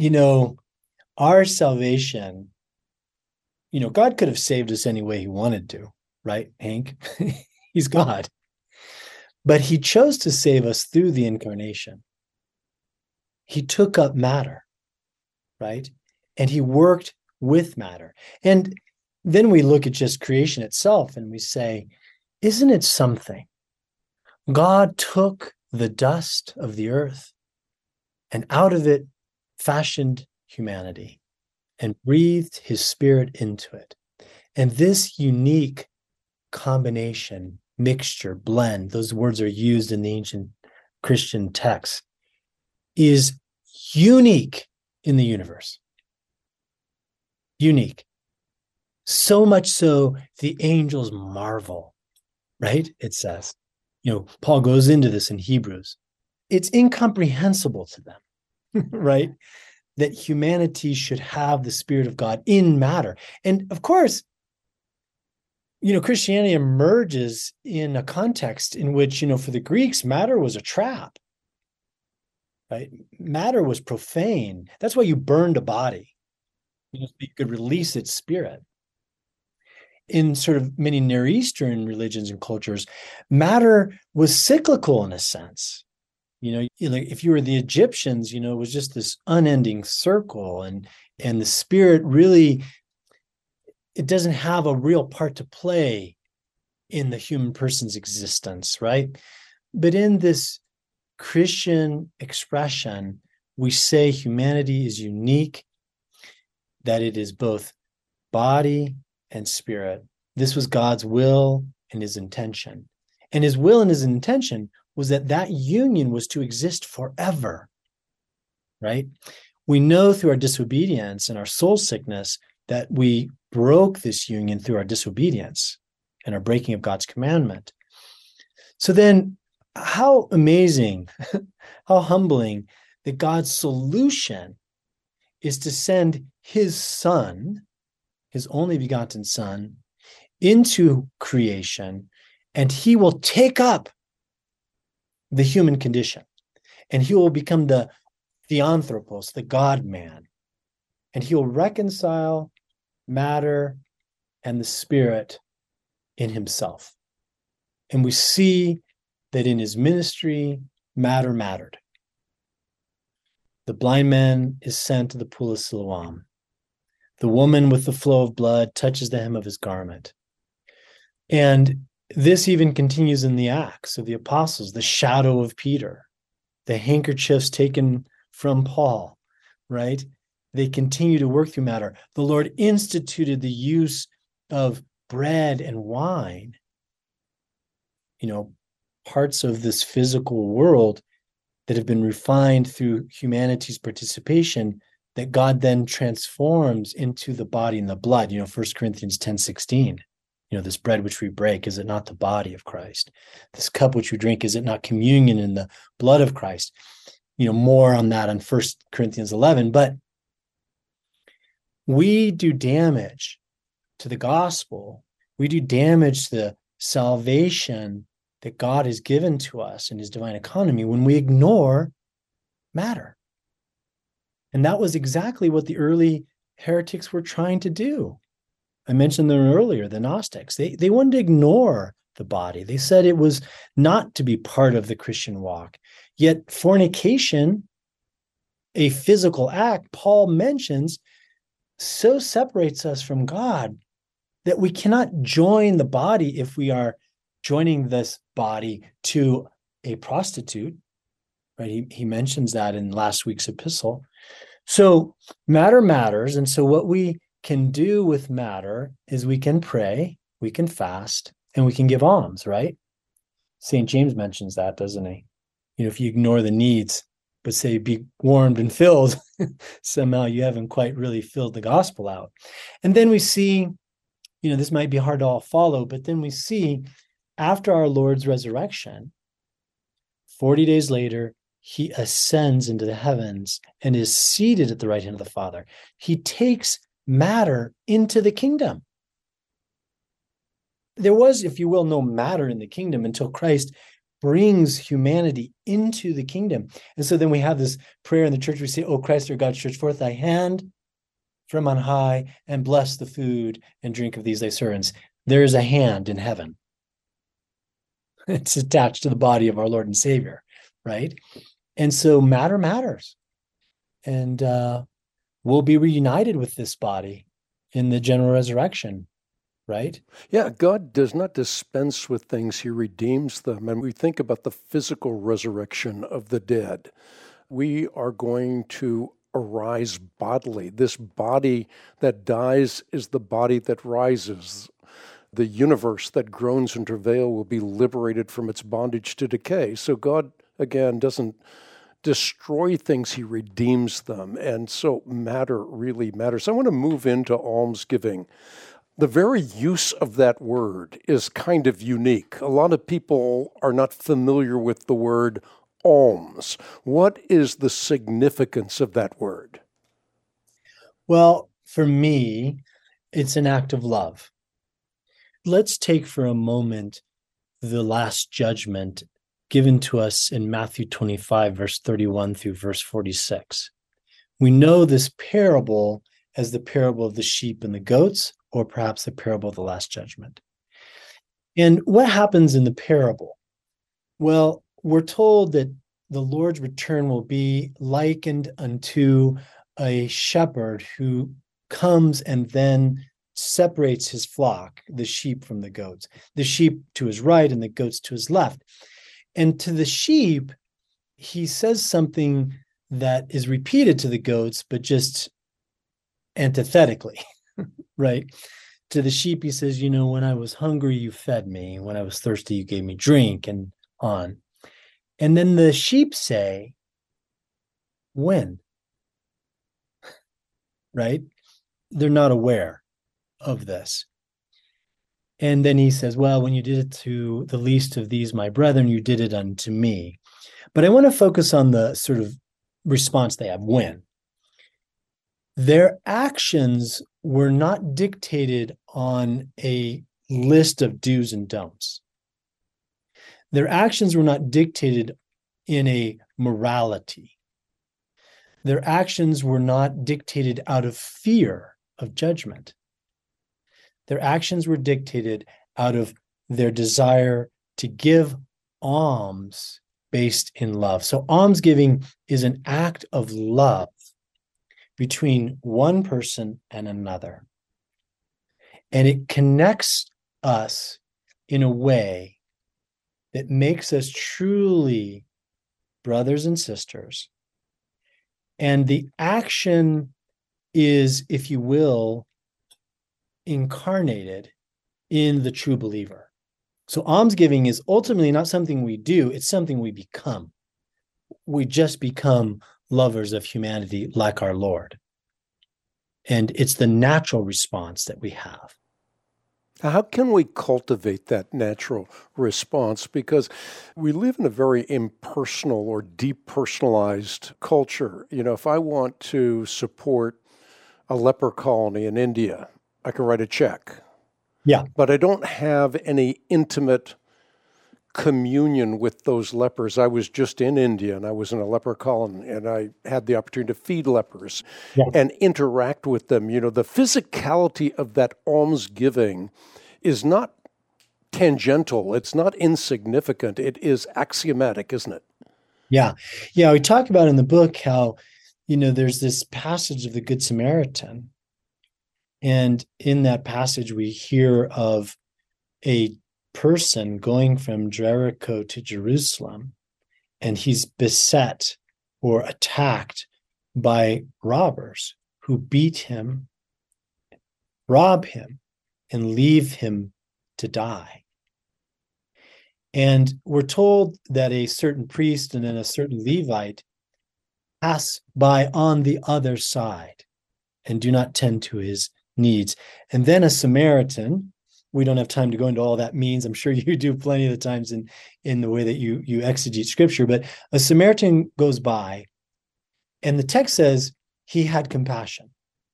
[SPEAKER 2] our salvation, God could have saved us any way he wanted to, right, Hank? He's God. But he chose to save us through the incarnation. He took up matter, right? And he worked with matter. And then we look at just creation itself and we say, isn't it something? God took the dust of the earth and out of it fashioned humanity and breathed his spirit into it. And this unique combination, mixture, blend, those words are used in the ancient Christian texts, is unique in the universe. Unique. So much so the angels marvel, right? It says, Paul goes into this in Hebrews. It's incomprehensible to them, right? That humanity should have the Spirit of God in matter. And of course, Christianity emerges in a context in which, for the Greeks, matter was a trap, right? Matter was profane. That's why you burned a body, so you could release its spirit. In sort of many Near Eastern religions and cultures, matter was cyclical in a sense. If you were the Egyptians, it was just this unending circle, and the spirit really, it doesn't have a real part to play in the human person's existence, right? But in this Christian expression, we say humanity is unique, that it is both body and spirit. This was God's will and his intention. And his will and his intention was that union was to exist forever, right? We know through our disobedience and our soul sickness that we broke this union through our disobedience and our breaking of God's commandment. So then, how amazing, how humbling that God's solution is to send his son, his only begotten son, into creation, and he will take up the human condition, and he will become the theanthropos, the God-man, and he will reconcile matter and the spirit in himself. And we see that in his ministry, matter mattered. The blind man is sent to the pool of Siloam. The woman with the flow of blood touches the hem of his garment. And this even continues in the Acts of the Apostles, the shadow of Peter, the handkerchiefs taken from Paul, right? They continue to work through matter. The Lord instituted the use of bread and wine, parts of this physical world that have been refined through humanity's participation, that God then transforms into the body and the blood. 1 Corinthians 10:16. This bread which we break, is it not the body of Christ? This cup which we drink, is it not communion in the blood of Christ? More on that in 1 Corinthians 11. But we do damage to the gospel. We do damage to the salvation that God has given to us in his divine economy when we ignore matter. And that was exactly what the early heretics were trying to do. I mentioned them earlier, the Gnostics. They wanted to ignore the body. They said it was not to be part of the Christian walk. Yet fornication a physical act, Paul mentions, so separates us from God that we cannot join the body if we are joining this body to a prostitute, right? He mentions that in last week's epistle. So matter matters. And so what we can do with matter is we can pray, we can fast, and we can give alms, right? St. James mentions that, doesn't he? If you ignore the needs, but say be warmed and filled, somehow you haven't quite really filled the gospel out. And then we see, this might be hard to all follow, but then we see after our Lord's resurrection, 40 days later, he ascends into the heavens and is seated at the right hand of the Father. He takes matter into the kingdom. There was, if you will, no matter in the kingdom until Christ brings humanity into the kingdom. And so then we have this prayer in the church. We say, "O Christ, our God, stretch forth thy hand from on high and bless the food and drink of these thy servants." There is a hand in heaven. It's attached to the body of our Lord and Savior, right? And so matter matters. And we'll be reunited with this body in the general resurrection, right?
[SPEAKER 1] Yeah, God does not dispense with things. He redeems them. And we think about the physical resurrection of the dead. We are going to arise bodily. This body that dies is the body that rises. The universe that groans and travail will be liberated from its bondage to decay. So God, again, doesn't destroy things, he redeems them. And so matter really matters. I want to move into almsgiving. The very use of that word is kind of unique. A lot of people are not familiar with the word alms. What is the significance of that word?
[SPEAKER 2] Well, for me, it's an act of love. Let's take for a moment the last judgment given to us in Matthew 25, verse 31 through verse 46. We know this parable as the parable of the sheep and the goats, or perhaps the parable of the last judgment. And what happens in the parable? Well, we're told that the Lord's return will be likened unto a shepherd who comes and then separates his flock, the sheep from the goats, the sheep to his right and the goats to his left. And to the sheep, he says something that is repeated to the goats, but just antithetically, right? To the sheep, he says, when I was hungry, you fed me. When I was thirsty, you gave me drink, and on. And then the sheep say, when? Right? They're not aware of this. And then he says, well, when you did it to the least of these, my brethren, you did it unto me. But I want to focus on the sort of response they have. When? Their actions were not dictated on a list of do's and don'ts. Their actions were not dictated in a morality. Their actions were not dictated out of fear of judgment. Their actions were dictated out of their desire to give alms based in love. So almsgiving is an act of love between one person and another. And it connects us in a way that makes us truly brothers and sisters. And the action is, if you will, incarnated in the true believer. So almsgiving is ultimately not something we do, it's something we become. We just become lovers of humanity like our Lord. And it's the natural response that we have.
[SPEAKER 1] How can we cultivate that natural response? Because we live in a very impersonal or depersonalized culture. If I want to support a leper colony in India, I can write a check.
[SPEAKER 2] Yeah.
[SPEAKER 1] But I don't have any intimate communion with those lepers. I was just in India and I was in a leper colony and I had the opportunity to feed lepers and interact with them. The physicality of that almsgiving is not tangential. It's not insignificant. It is axiomatic, isn't it?
[SPEAKER 2] Yeah. Yeah. We talk about in the book how, there's this passage of the Good Samaritan. And in that passage, we hear of a person going from Jericho to Jerusalem, and he's beset or attacked by robbers who beat him, rob him, and leave him to die. And we're told that a certain priest and then a certain Levite pass by on the other side and do not tend to his needs. And then a Samaritan, we don't have time to go into all that means. I'm sure you do plenty of the times in the way that you exegete scripture, but a Samaritan goes by, and the text says he had compassion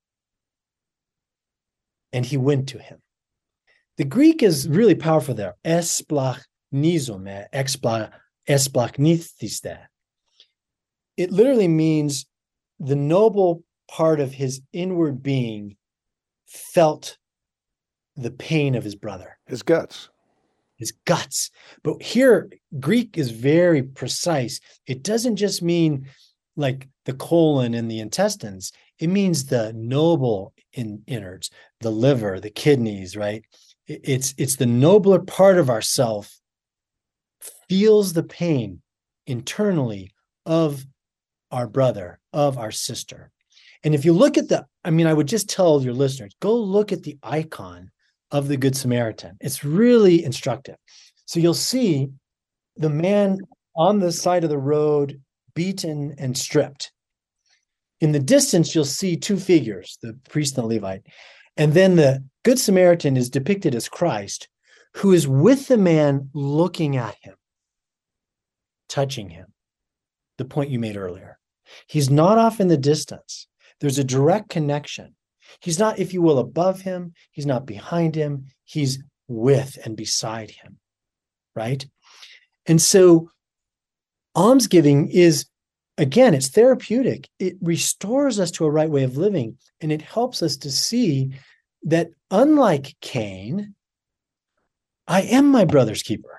[SPEAKER 2] and he went to him. The Greek is really powerful there. Esplachnizome, esplachnithiste. It literally means the noble part of his inward being felt the pain of his brother.
[SPEAKER 1] His guts.
[SPEAKER 2] His guts. But here, Greek is very precise. It doesn't just mean like the colon and the intestines. It means the noble innards, the liver, the kidneys, right? It's the nobler part of ourself feels the pain internally of our brother, of our sister. And if you look at I would just tell your listeners, go look at the icon of the Good Samaritan. It's really instructive. So you'll see the man on the side of the road, beaten and stripped. In the distance, you'll see two figures, the priest and the Levite. And then the Good Samaritan is depicted as Christ, who is with the man looking at him, touching him. The point you made earlier. He's not off in the distance. There's a direct connection. He's not, if you will, above him. He's not behind him. He's with and beside him, right? And so almsgiving is, again, it's therapeutic. It restores us to a right way of living, and it helps us to see that unlike Cain, I am my brother's keeper.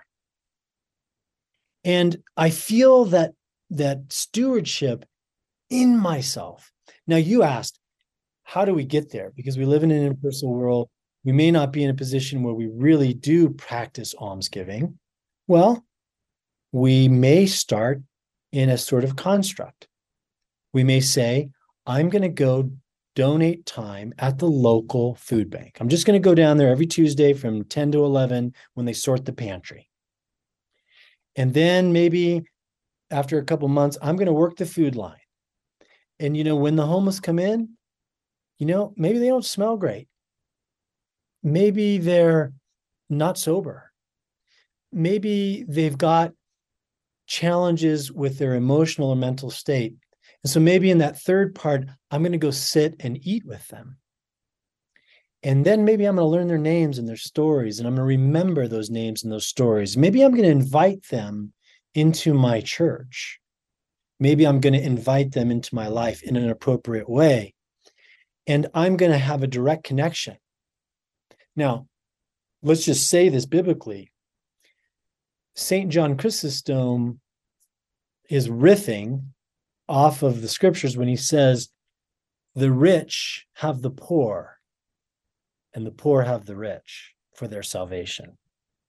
[SPEAKER 2] And I feel that stewardship in myself. Now, you asked, how do we get there? Because we live in an impersonal world. We may not be in a position where we really do practice almsgiving. Well, we may start in a sort of construct. We may say, I'm going to go donate time at the local food bank. I'm just going to go down there every Tuesday from 10 to 11 when they sort the pantry. And then maybe after a couple months, I'm going to work the food line. And, when the homeless come in, maybe they don't smell great. Maybe they're not sober. Maybe they've got challenges with their emotional or mental state. And so maybe in that third part, I'm going to go sit and eat with them. And then maybe I'm going to learn their names and their stories, and I'm going to remember those names and those stories. Maybe I'm going to invite them into my church. Maybe I'm going to invite them into my life in an appropriate way. And I'm going to have a direct connection. Now, let's just say this biblically. St. John Chrysostom is riffing off of the scriptures when he says, the rich have the poor, and the poor have the rich for their salvation.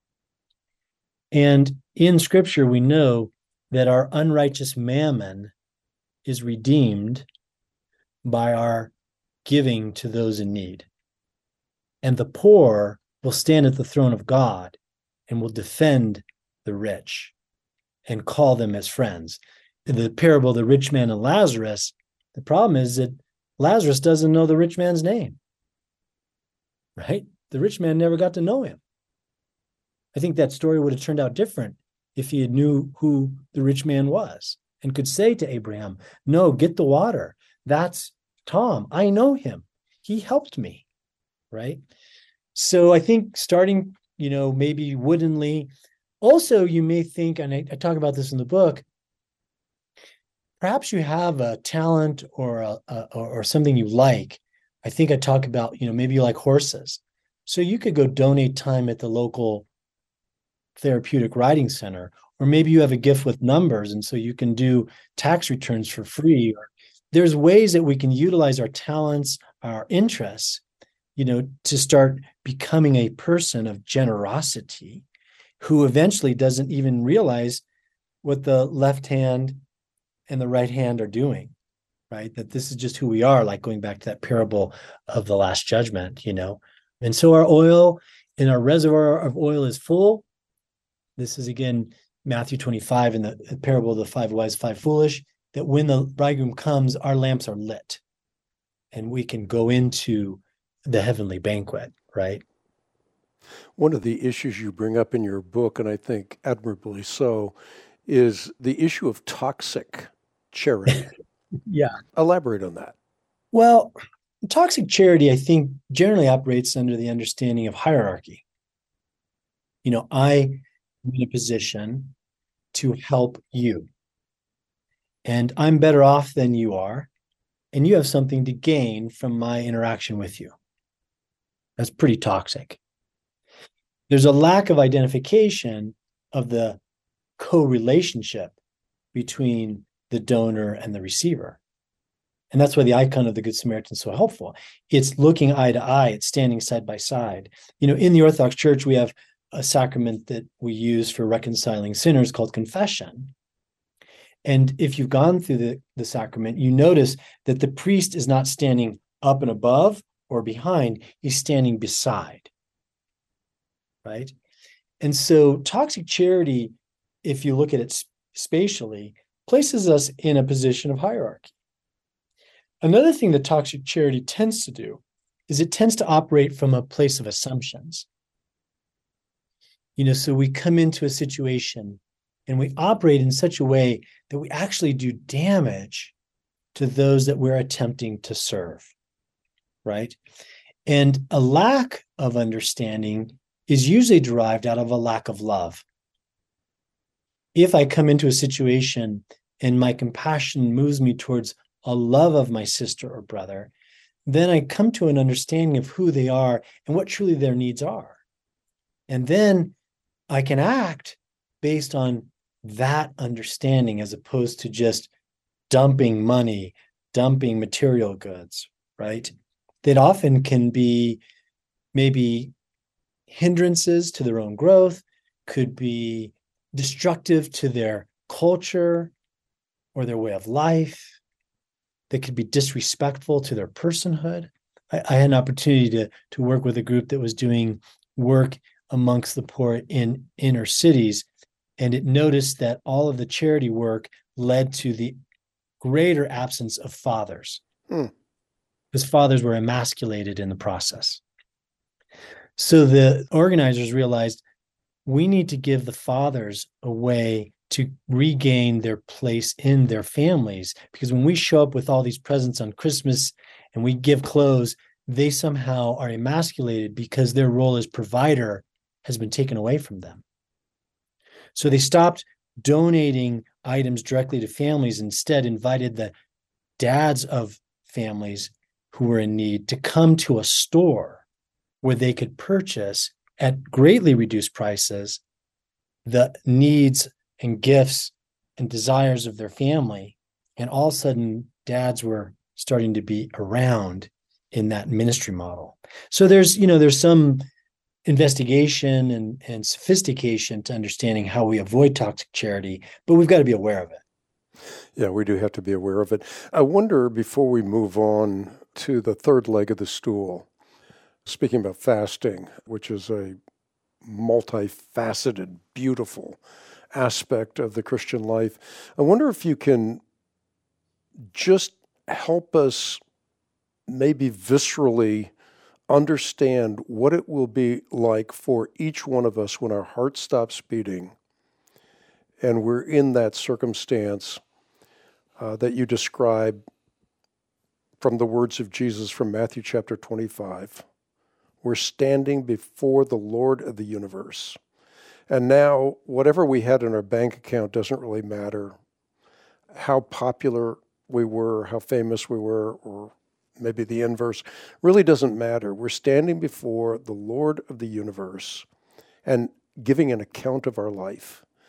[SPEAKER 2] And in scripture, we know that our unrighteous mammon is redeemed by our giving to those in need. And the poor will stand at the throne of God and will defend the rich and call them as friends. In the parable of the rich man and Lazarus, the problem is that Lazarus doesn't know the rich man's name, right? The rich man never got to know him. I think that story would have turned out different if he had knew who the rich man was and could say to Abraham, no, get the water. That's Tom. I know him. He helped me, right? So I think starting, maybe woodenly. Also, you may think, and I talk about this in the book, perhaps you have a talent or something you like. I think I talk about, maybe you like horses. So you could go donate time at the local therapeutic riding center, or maybe you have a gift with numbers, and so you can do tax returns for free, or there's ways that we can utilize our talents, our interests, to start becoming a person of generosity who eventually doesn't even realize what the left hand and the right hand are doing, right? That this is just who we are, like going back to that parable of the Last Judgment, And so our oil in our reservoir of oil is full. This is again Matthew 25 in the parable of the 5 wise, 5 foolish, that when the bridegroom comes, our lamps are lit and we can go into the heavenly banquet, right?
[SPEAKER 1] One of the issues you bring up in your book, and I think admirably so, is the issue of toxic charity.
[SPEAKER 2] Yeah.
[SPEAKER 1] Elaborate on that.
[SPEAKER 2] Well, toxic charity, I think, generally operates under the understanding of hierarchy. I am in a position to help you, and I'm better off than you are, and you have something to gain from my interaction with you. That's pretty toxic. There's a lack of identification of the co-relationship between the donor and the receiver. And that's why the icon of the Good Samaritan is so helpful. It's looking eye to eye. It's standing side by side. In the Orthodox Church, we have a sacrament that we use for reconciling sinners called confession. And if you've gone through the sacrament, you notice that the priest is not standing up and above or behind. He's standing beside, right? And so toxic charity, if you look at it spatially, places us in a position of hierarchy. Another thing that toxic charity tends to do is it tends to operate from a place of assumptions. So we come into a situation and we operate in such a way that we actually do damage to those that we're attempting to serve, right? And a lack of understanding is usually derived out of a lack of love. If I come into a situation and my compassion moves me towards a love of my sister or brother, then I come to an understanding of who they are and what truly their needs are. And then I can act based on that understanding as opposed to just dumping money, dumping material goods, right? That often can be maybe hindrances to their own growth, could be destructive to their culture or their way of life. They could be disrespectful to their personhood. I had an opportunity to work with a group that was doing work amongst the poor in inner cities, and it noticed that all of the charity work led to the greater absence of fathers, because fathers were emasculated in the process. So the organizers realized we need to give the fathers a way to regain their place in their families, because when we show up with all these presents on Christmas and we give clothes, they somehow are emasculated because their role as provider has been taken away from them. So they stopped donating items directly to families, instead invited the dads of families who were in need to come to a store where they could purchase at greatly reduced prices the needs and gifts and desires of their family. And all of a sudden, dads were starting to be around in that ministry model. So there's some investigation and sophistication to understanding how we avoid toxic charity, but we've got to be aware of it.
[SPEAKER 1] Yeah, we do have to be aware of it. I wonder, before we move on to the third leg of the stool, speaking about fasting, which is a multifaceted, beautiful aspect of the Christian life, I wonder if you can just help us maybe viscerally understand what it will be like for each one of us when our heart stops beating and we're in that circumstance that you describe from the words of Jesus from Matthew chapter 25. We're standing before the Lord of the universe. And now, whatever we had in our bank account doesn't really matter. How popular we were, how famous we were, or maybe the inverse, really doesn't matter. We're standing before the Lord of the universe and giving an account of our life.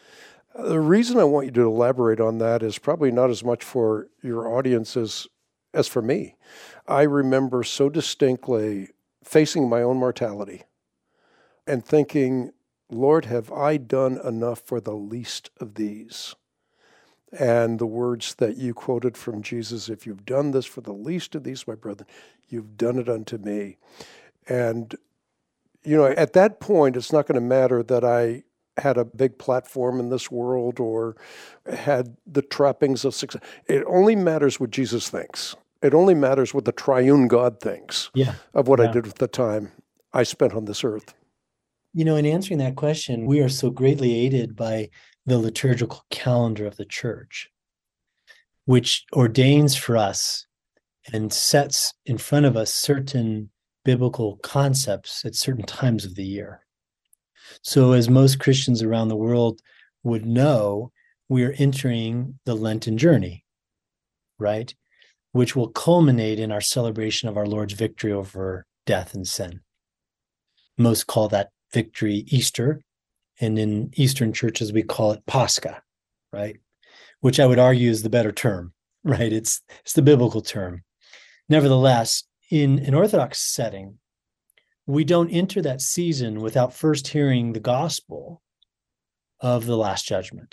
[SPEAKER 1] The reason I want you to elaborate on that is probably not as much for your audience as for me. I remember so distinctly facing my own mortality and thinking, Lord, have I done enough for the least of these? And the words that you quoted from Jesus, if you've done this for the least of these, my brethren, you've done it unto me. And, at that point, it's not going to matter that I had a big platform in this world or had the trappings of success. It only matters what Jesus thinks. It only matters what the triune God thinks of what I did with the time I spent on this earth.
[SPEAKER 2] In answering that question, we are so greatly aided by the liturgical calendar of the church, which ordains for us and sets in front of us certain biblical concepts at certain times of the year. So as most Christians around the world would know, we are entering the Lenten journey, right? Which will culminate in our celebration of our Lord's victory over death and sin. Most call that victory Easter, and in Eastern churches we call it Pascha, right? Which I would argue is the better term, right? It's the biblical term. Nevertheless, in an Orthodox setting, we don't enter that season without first hearing the gospel of the Last Judgment,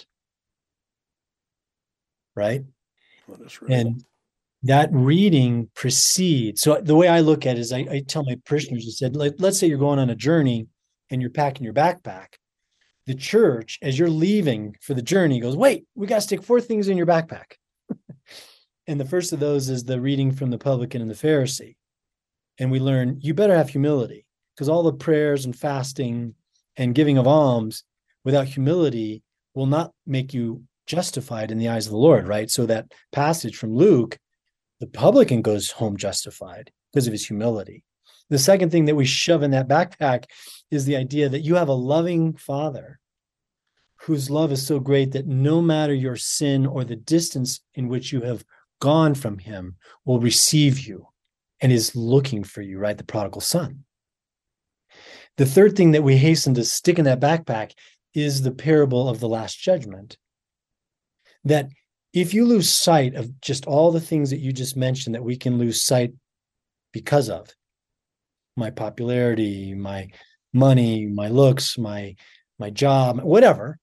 [SPEAKER 2] right?
[SPEAKER 1] Well, that's right.
[SPEAKER 2] And that reading precedes. So the way I look at it is I tell my parishioners, I said, let's say you're going on a journey and you're packing your backpack. The church, as you're leaving for the journey, goes, wait, we got to stick 4 things in your backpack. And the first of those is the reading from the publican and the Pharisee. And we learn, you better have humility, because all the prayers and fasting and giving of alms without humility will not make you justified in the eyes of the Lord, right? So that passage from Luke, the publican goes home justified because of his humility. The second thing that we shove in that backpack is the idea that you have a loving Father whose love is so great that no matter your sin or the distance in which you have gone from him will receive you and is looking for you, right? The prodigal son. The third thing that we hasten to stick in that backpack is the parable of the Last Judgment. That if you lose sight of just all the things that you just mentioned that we can lose sight because of, my popularity, my money, my looks, my job, whatever,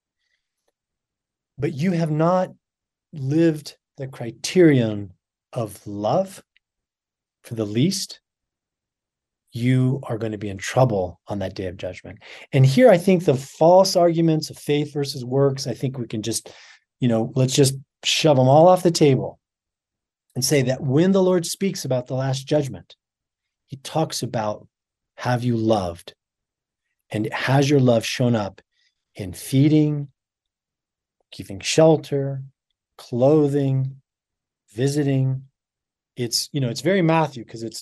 [SPEAKER 2] but you have not lived the criterion of love for the least, you are going to be in trouble on that day of judgment. And here I think the false arguments of faith versus works, I think we can just, let's just shove them all off the table and say that when the Lord speaks about the Last Judgment, he talks about, have you loved? And has your love shown up in feeding, giving shelter, clothing, visiting? It's very Matthew, because it's,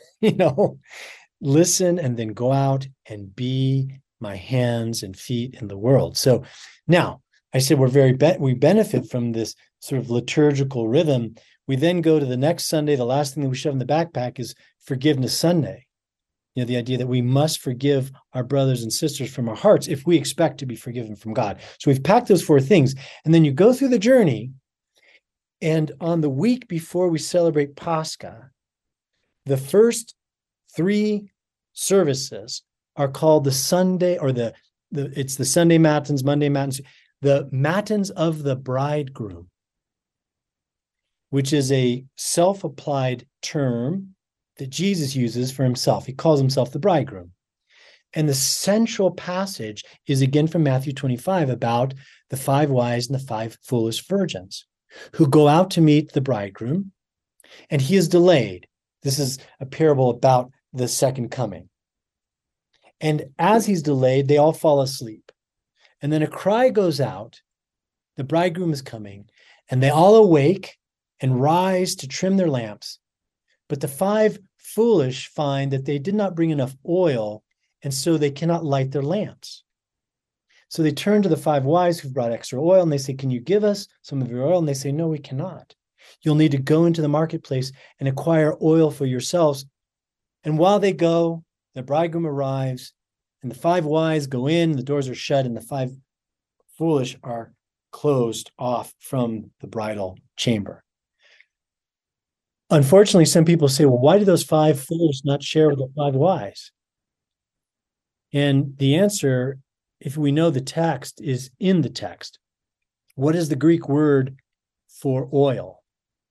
[SPEAKER 2] listen and then go out and be my hands and feet in the world. So now I said we benefit from this sort of liturgical rhythm. We then go to the next Sunday. The last thing that we shove in the backpack is Forgiveness Sunday. The idea that we must forgive our brothers and sisters from our hearts if we expect to be forgiven from God. So we've packed those 4 things. And then you go through the journey. And on the week before we celebrate Pascha, the first 3 services are called the Sunday, or it's the Sunday Matins, Monday Matins, the Matins of the Bridegroom, which is a self-applied term that Jesus uses for himself. He calls himself the bridegroom. And the central passage is again from Matthew 25 about the 5 wise and the 5 foolish virgins who go out to meet the bridegroom, and he is delayed. This is a parable about the second coming. And as he's delayed, they all fall asleep. And then a cry goes out, the bridegroom is coming, and they all awake and rise to trim their lamps. But the 5 foolish find that they did not bring enough oil, and so they cannot light their lamps. So they turn to the 5 wise who've brought extra oil, and they say, can you give us some of your oil? And they say, no, we cannot. You'll need to go into the marketplace and acquire oil for yourselves. And while they go, the bridegroom arrives, and the 5 wise go in, the doors are shut, and the 5 foolish are closed off from the bridal chamber. Unfortunately, some people say, well, why do those 5 foolish not share with the 5 wise? And the answer, if we know the text, is in the text. What is the Greek word for oil?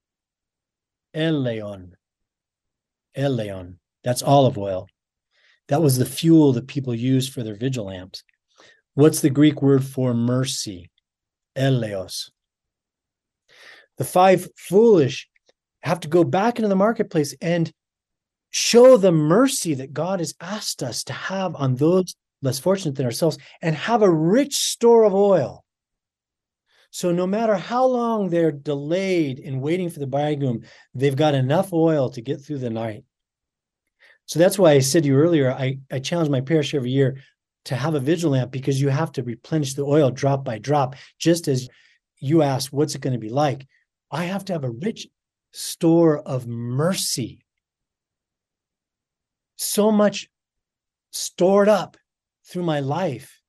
[SPEAKER 2] Eleon. Eleon. That's olive oil. That was the fuel that people used for their vigil lamps. What's the Greek word for mercy? Eleos. The 5 foolish have to go back into the marketplace and show the mercy that God has asked us to have on those less fortunate than ourselves, and have a rich store of oil. So no matter how long they're delayed in waiting for the bridegroom, they've got enough oil to get through the night. So that's why I said to you earlier, I challenge my parish every year to have a vigil lamp, because you have to replenish the oil drop by drop. Just as you asked, what's it going to be like? I have to have a rich store of mercy. So much stored up through my life.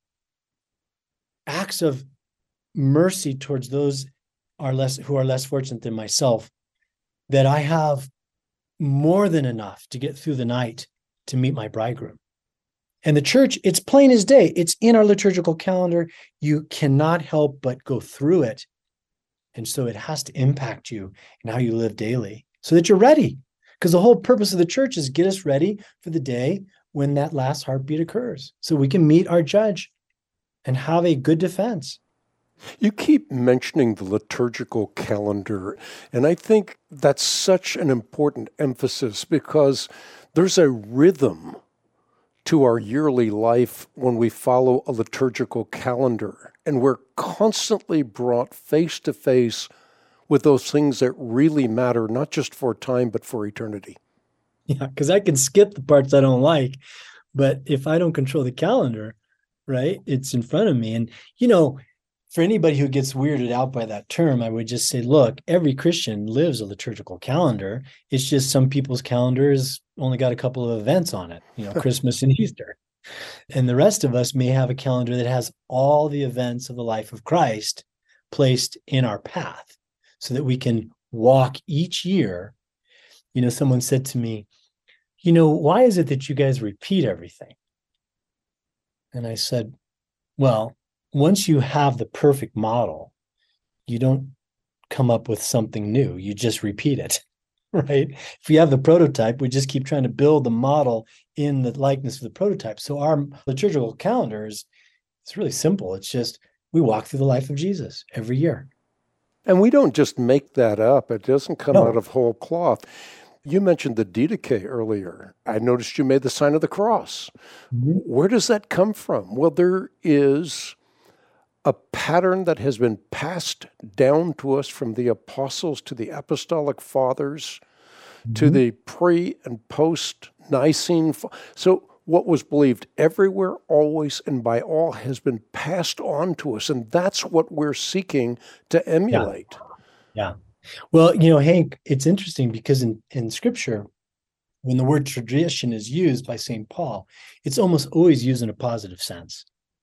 [SPEAKER 2] Acts of mercy towards those who are less fortunate than myself, that I have more than enough to get through the night to meet my bridegroom. And the church, it's plain as day. It's in our liturgical calendar. You cannot help but go through it. And so it has to impact you in how you live daily so that you're ready. Because the whole purpose of the church is get us ready for the day when that last heartbeat occurs, so we can meet our judge and have a good defense.
[SPEAKER 1] You keep mentioning the liturgical calendar, and I think that's such an important emphasis, because there's a rhythm to our yearly life when we follow a liturgical calendar, and we're constantly brought face to face with those things that really matter, not just for time, but for eternity.
[SPEAKER 2] Yeah, because I can skip the parts I don't like, but if I don't control the calendar, right, it's in front of me. And, for anybody who gets weirded out by that term, I would just say, look, every Christian lives a liturgical calendar. It's just some people's calendars only got a couple of events on it, Christmas and Easter. And the rest of us may have a calendar that has all the events of the life of Christ placed in our path so that we can walk each year. Someone said to me, why is it that you guys repeat everything? And I said, well, once you have the perfect model, you don't come up with something new. You just repeat it, right? If we have the prototype, we just keep trying to build the model in the likeness of the prototype. So our liturgical calendar it's really simple. It's just we walk through the life of Jesus every year.
[SPEAKER 1] And we don't just make that up. It doesn't come out of whole cloth. You mentioned the Didache earlier. I noticed you made the sign of the cross. Mm-hmm. Where does that come from? Well, there is a pattern that has been passed down to us from the apostles to the apostolic fathers, mm-hmm. to the pre and post Nicene. So what was believed everywhere, always, and by all has been passed on to us. And that's what we're seeking to emulate.
[SPEAKER 2] Yeah. Well, Hank, it's interesting because in Scripture, when the word tradition is used by St. Paul, it's almost always used in a positive sense.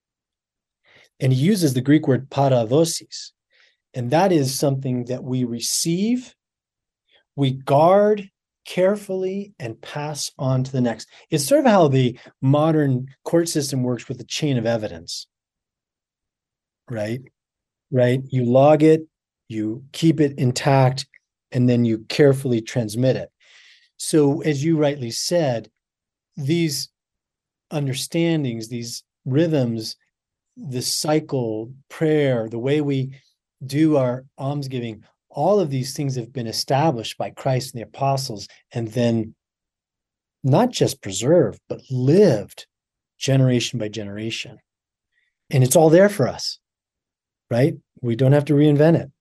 [SPEAKER 2] And he uses the Greek word paradosis. And that is something that we receive, we guard carefully, and pass on to the next. It's sort of how the modern court system works with the chain of evidence, right? Right? You log it, you keep it intact, and then you carefully transmit it. So as you rightly said, these understandings, these rhythms, the cycle, prayer, the way we do our almsgiving, all of these things have been established by Christ and the apostles, and then not just preserved, but lived generation by generation. And it's all there for us, right? We don't have to reinvent it.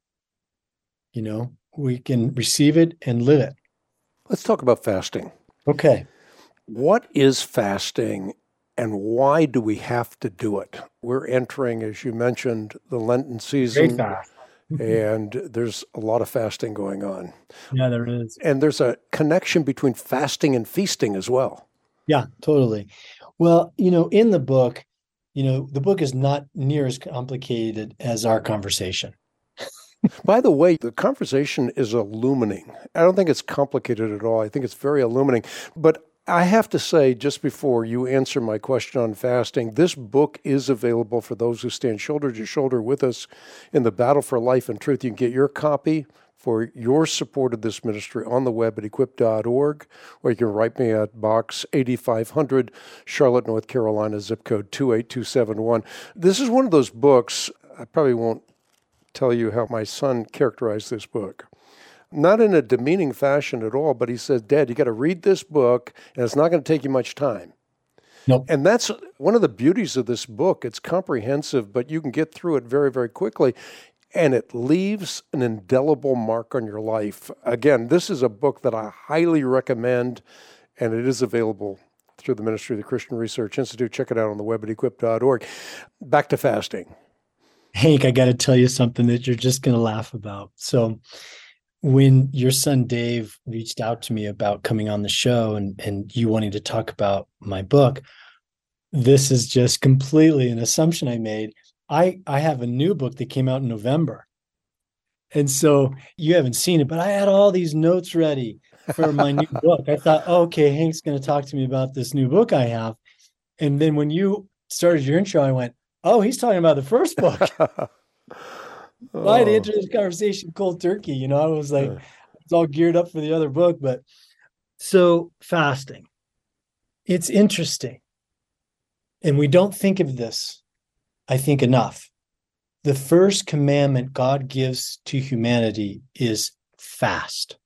[SPEAKER 2] We can receive it and live it.
[SPEAKER 1] Let's talk about fasting.
[SPEAKER 2] Okay.
[SPEAKER 1] What is fasting and why do we have to do it? We're entering, as you mentioned, the Lenten season.
[SPEAKER 2] Great fast.
[SPEAKER 1] And there's a lot of fasting going on.
[SPEAKER 2] Yeah, there is.
[SPEAKER 1] And there's a connection between fasting and feasting as well.
[SPEAKER 2] Yeah, totally. Well, in the book, The book is not near as complicated as our conversation.
[SPEAKER 1] By the way, the conversation is illuminating. I don't think it's complicated at all. I think it's very illuminating. But I have to say, just before you answer my question on fasting, this book is available for those who stand shoulder to shoulder with us in the battle for life and truth. You can get your copy for your support of this ministry on the web at equip.org, or you can write me at Box 8500, Charlotte, North Carolina, zip code 28271. This is one of those books, I probably won't tell you how my son characterized this book. Not in a demeaning fashion at all, but he says, Dad, you got to read this book, and it's not going to take you much time.
[SPEAKER 2] Nope.
[SPEAKER 1] And that's one of the beauties of this book. It's comprehensive, but you can get through it very, very quickly, and it leaves an indelible mark on your life. Again, this is a book that I highly recommend, and it is available through the Ministry of the Christian Research Institute. Check it out on the web at equip.org. Back to fasting.
[SPEAKER 2] Hank, I got to tell you something that you're just going to laugh about. So when your son Dave reached out to me about coming on the show and you wanting to talk about my book, this is just completely an assumption I made. I have a new book that came out in November. And so you haven't seen it, but I had all these notes ready for my new book. I thought, okay, Hank's going to talk to me about this new book I have. And then when you started your intro, I went, oh, he's talking about the first book. I had to enter this conversation cold turkey. I was like, it's all geared up for the other book. But so fasting, it's interesting. And we don't think of this, I think, enough. The first commandment God gives to humanity is fast.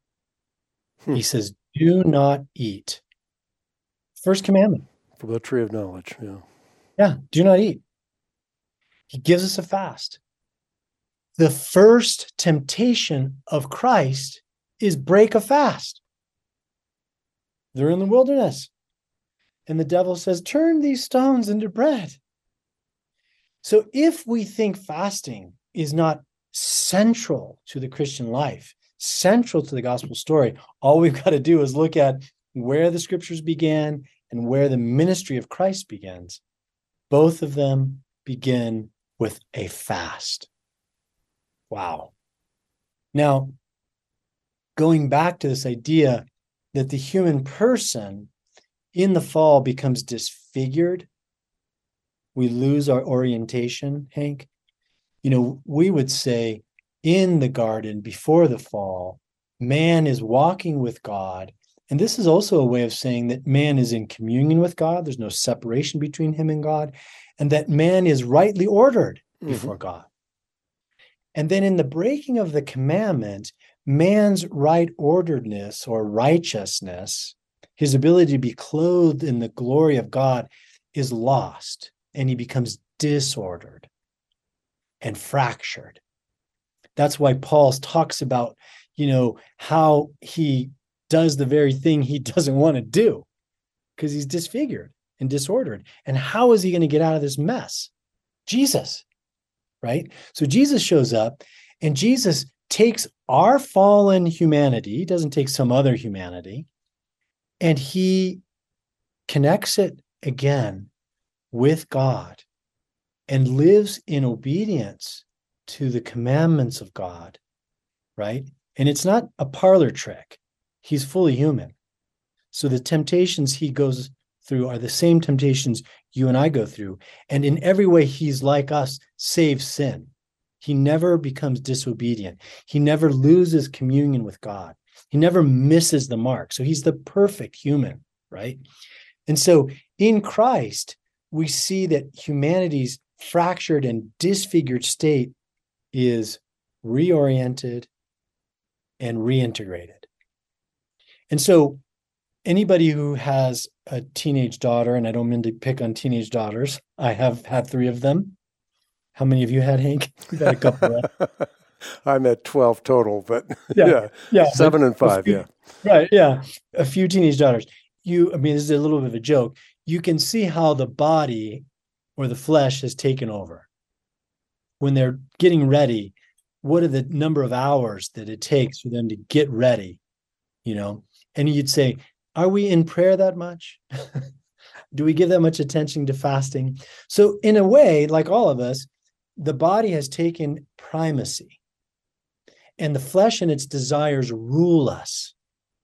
[SPEAKER 2] He says, do not eat. First commandment.
[SPEAKER 1] From the tree of knowledge, yeah.
[SPEAKER 2] Yeah, do not eat. He gives us a fast. The first temptation of Christ is break a fast. They're in the wilderness. And the devil says, turn these stones into bread. So if we think fasting is not central to the Christian life, central to the gospel story, all we've got to do is look at where the scriptures began and where the ministry of Christ begins. Both of them begin with a fast. Wow. Now, going back to this idea that the human person in the fall becomes disfigured, we lose our orientation, Hank. We would say in the garden before the fall, man is walking with God. And this is also a way of saying that man is in communion with God. There's no separation between him and God. And that man is rightly ordered before God. And then in the breaking of the commandment, man's right orderedness or righteousness, his ability to be clothed in the glory of God, is lost, and he becomes disordered and fractured. That's why Paul talks about, how he does the very thing he doesn't want to do because he's disfigured and disordered. And how is he going to get out of this mess? Jesus, right? So Jesus shows up, and Jesus takes our fallen humanity, he doesn't take some other humanity, and he connects it again with God and lives in obedience to the commandments of God, right? And it's not a parlor trick. He's fully human. So the temptations he goes through are the same temptations you and I go through. And in every way, he's like us, save sin. He never becomes disobedient. He never loses communion with God. He never misses the mark. So he's the perfect human, right? And so in Christ, we see that humanity's fractured and disfigured state is reoriented and reintegrated. And so anybody who has a teenage daughter, and I don't mean to pick on teenage daughters, I have had 3 of them. How many of you had, Hank? You've had a couple, right?
[SPEAKER 1] I'm at 12 total, but
[SPEAKER 2] yeah.
[SPEAKER 1] 7 and 5, yeah.
[SPEAKER 2] Right, yeah. A few teenage daughters. This is a little bit of a joke. You can see how the body or the flesh has taken over. When they're getting ready, what are the number of hours that it takes for them to get ready, And you'd say, are we in prayer that much? Do we give that much attention to fasting? So in a way, like all of us, the body has taken primacy, and the flesh and its desires rule us.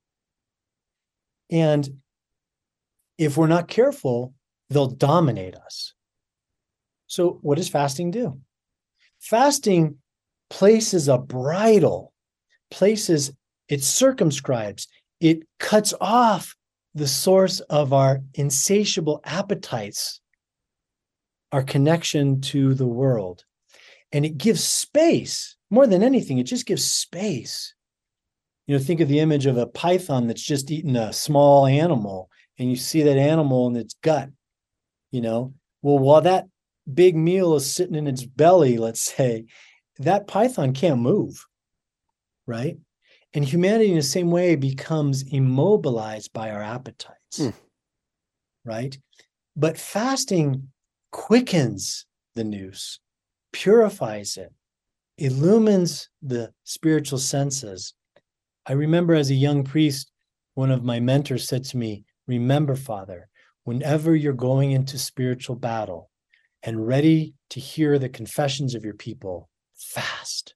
[SPEAKER 2] And if we're not careful, they'll dominate us. So what does fasting do? Fasting places a bridle, it circumscribes, it cuts off the source of our insatiable appetites, our connection to the world. And it gives space. More than anything, it just gives space. Think of the image of a python that's just eaten a small animal, and you see that animal in its gut. Well, while that big meal is sitting in its belly, let's say, that python can't move, right? And humanity in the same way becomes immobilized by our appetites, right? But fasting quickens the nous, purifies it, illumines the spiritual senses. I remember as a young priest, one of my mentors said to me, "Remember, Father, whenever you're going into spiritual battle and ready to hear the confessions of your people, fast.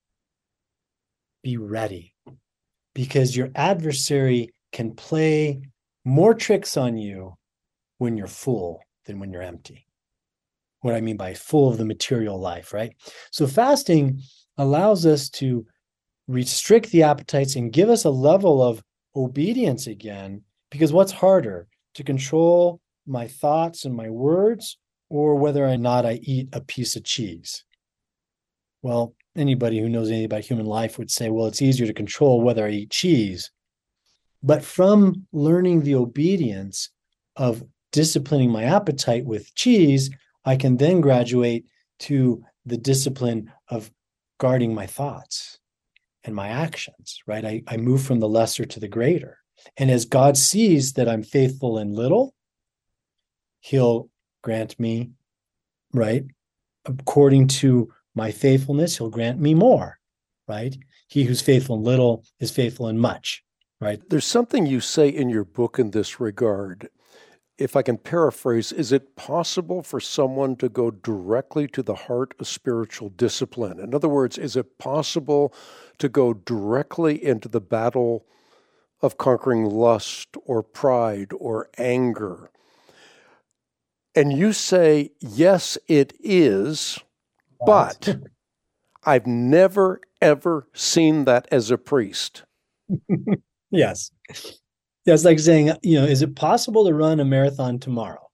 [SPEAKER 2] Be ready, because your adversary can play more tricks on you when you're full than when you're empty." What I mean by full of the material life, right? So fasting allows us to restrict the appetites and give us a level of obedience again, because what's harder, to control my thoughts and my words, or whether or not I eat a piece of cheese? Well, anybody who knows anything about human life would say, well, it's easier to control whether I eat cheese. But from learning the obedience of disciplining my appetite with cheese, I can then graduate to the discipline of guarding my thoughts and my actions, right? I move from the lesser to the greater. And as God sees that I'm faithful in little, he'll grant me, right? According to my faithfulness, he'll grant me more, right? He who's faithful in little is faithful in much, right?
[SPEAKER 1] There's something you say in your book in this regard. If I can paraphrase, is it possible for someone to go directly to the heart of spiritual discipline? In other words, is it possible to go directly into the battle of conquering lust or pride or anger? And you say, yes, it is, but I've never, ever seen that as a priest.
[SPEAKER 2] Yes. Yeah, it's like saying, is it possible to run a marathon tomorrow?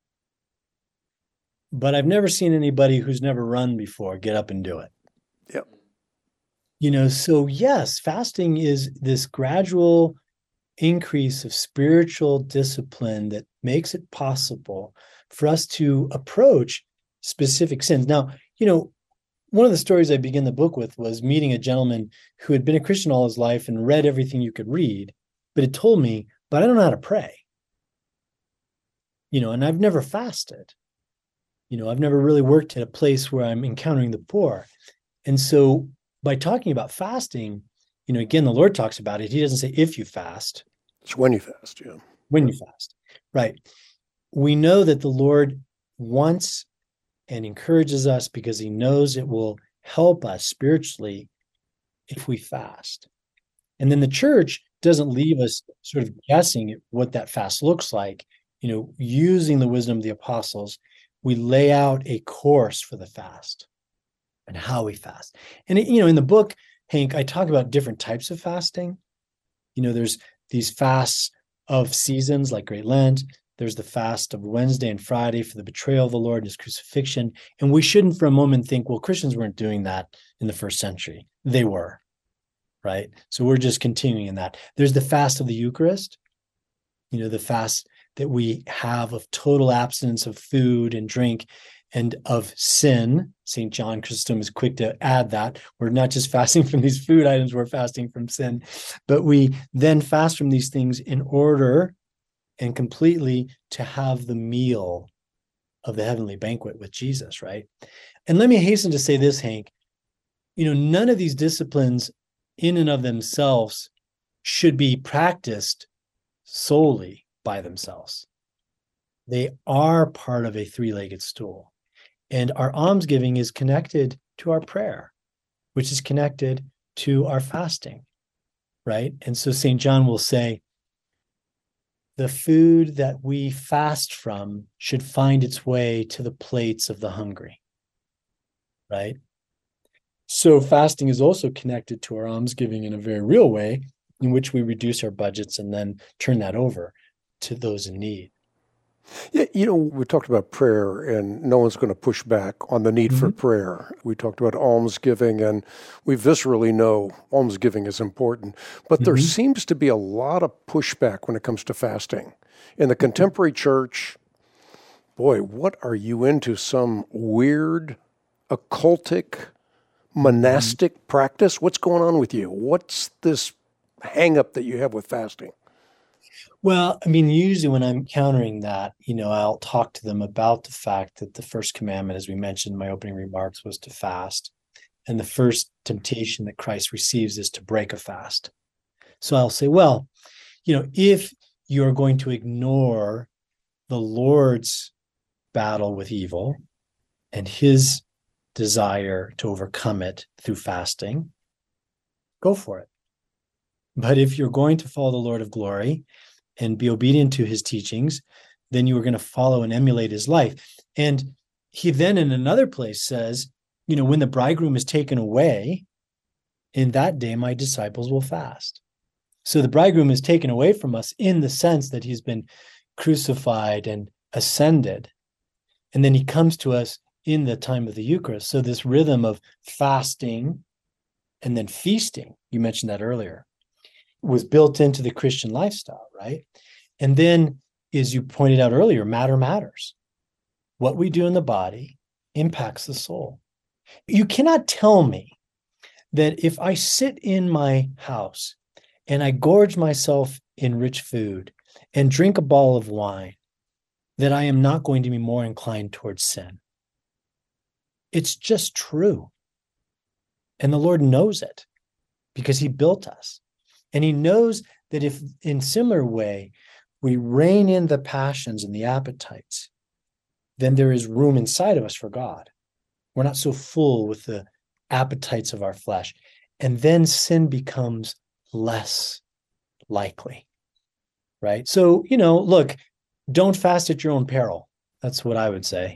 [SPEAKER 2] But I've never seen anybody who's never run before get up and do it.
[SPEAKER 1] Yep.
[SPEAKER 2] So yes, fasting is this gradual increase of spiritual discipline that makes it possible for us to approach specific sins. Now, one of the stories I begin the book with was meeting a gentleman who had been a Christian all his life and read everything you could read, but it told me, but I don't know how to pray. And I've never fasted. I've never really worked at a place where I'm encountering the poor. And so by talking about fasting, again, the Lord talks about it. He doesn't say if you fast.
[SPEAKER 1] It's when you fast, yeah.
[SPEAKER 2] When you fast, right. We know that the Lord wants and encourages us because he knows it will help us spiritually if we fast. And then the church doesn't leave us sort of guessing at what that fast looks like. Using the wisdom of the apostles, we lay out a course for the fast and how we fast. And, in the book, Hank, I talk about different types of fasting. There's these fasts of seasons like Great Lent. There's the fast of Wednesday and Friday for the betrayal of the Lord and his crucifixion. And we shouldn't for a moment think, well, Christians weren't doing that in the first century. They were, right? So we're just continuing in that. There's the fast of the Eucharist, the fast that we have of total abstinence of food and drink and of sin. St. John Chrysostom is quick to add that. We're not just fasting from these food items, we're fasting from sin. But we then fast from these things in order and completely to have the meal of the heavenly banquet with Jesus, right? And let me hasten to say this, Hank. None of these disciplines in and of themselves should be practiced solely by themselves. They are part of a three-legged stool. And our almsgiving is connected to our prayer, which is connected to our fasting, right? And so St. John will say, the food that we fast from should find its way to the plates of the hungry, right? So fasting is also connected to our almsgiving in a very real way, in which we reduce our budgets and then turn that over to those in need.
[SPEAKER 1] Yeah, we talked about prayer, and no one's going to push back on the need for prayer. We talked about almsgiving, and we viscerally know almsgiving is important. But there seems to be a lot of pushback when it comes to fasting. In the contemporary church, boy, what are you into? Some weird, occultic, monastic practice? What's going on with you? What's this hang-up that you have with fasting?
[SPEAKER 2] Well, I mean, usually when I'm countering that, I'll talk to them about the fact that the first commandment, as we mentioned in my opening remarks, was to fast. And the first temptation that Christ receives is to break a fast. So I'll say, well, if you're going to ignore the Lord's battle with evil and his desire to overcome it through fasting, go for it. But if you're going to follow the Lord of glory and be obedient to his teachings, then you are going to follow and emulate his life. And he then in another place says, when the bridegroom is taken away, in that day my disciples will fast. So the bridegroom is taken away from us in the sense that he's been crucified and ascended. And then he comes to us in the time of the Eucharist. So this rhythm of fasting and then feasting, you mentioned that earlier, was built into the Christian lifestyle, right? And then, as you pointed out earlier, matter matters. What we do in the body impacts the soul. You cannot tell me that if I sit in my house and I gorge myself in rich food and drink a bottle of wine, that I am not going to be more inclined towards sin. It's just true. And the Lord knows it because he built us. And he knows that if in similar way we rein in the passions and the appetites, then there is room inside of us for God. We're not so full with the appetites of our flesh. And then sin becomes less likely, right? So, look, don't fast at your own peril. That's what I would say.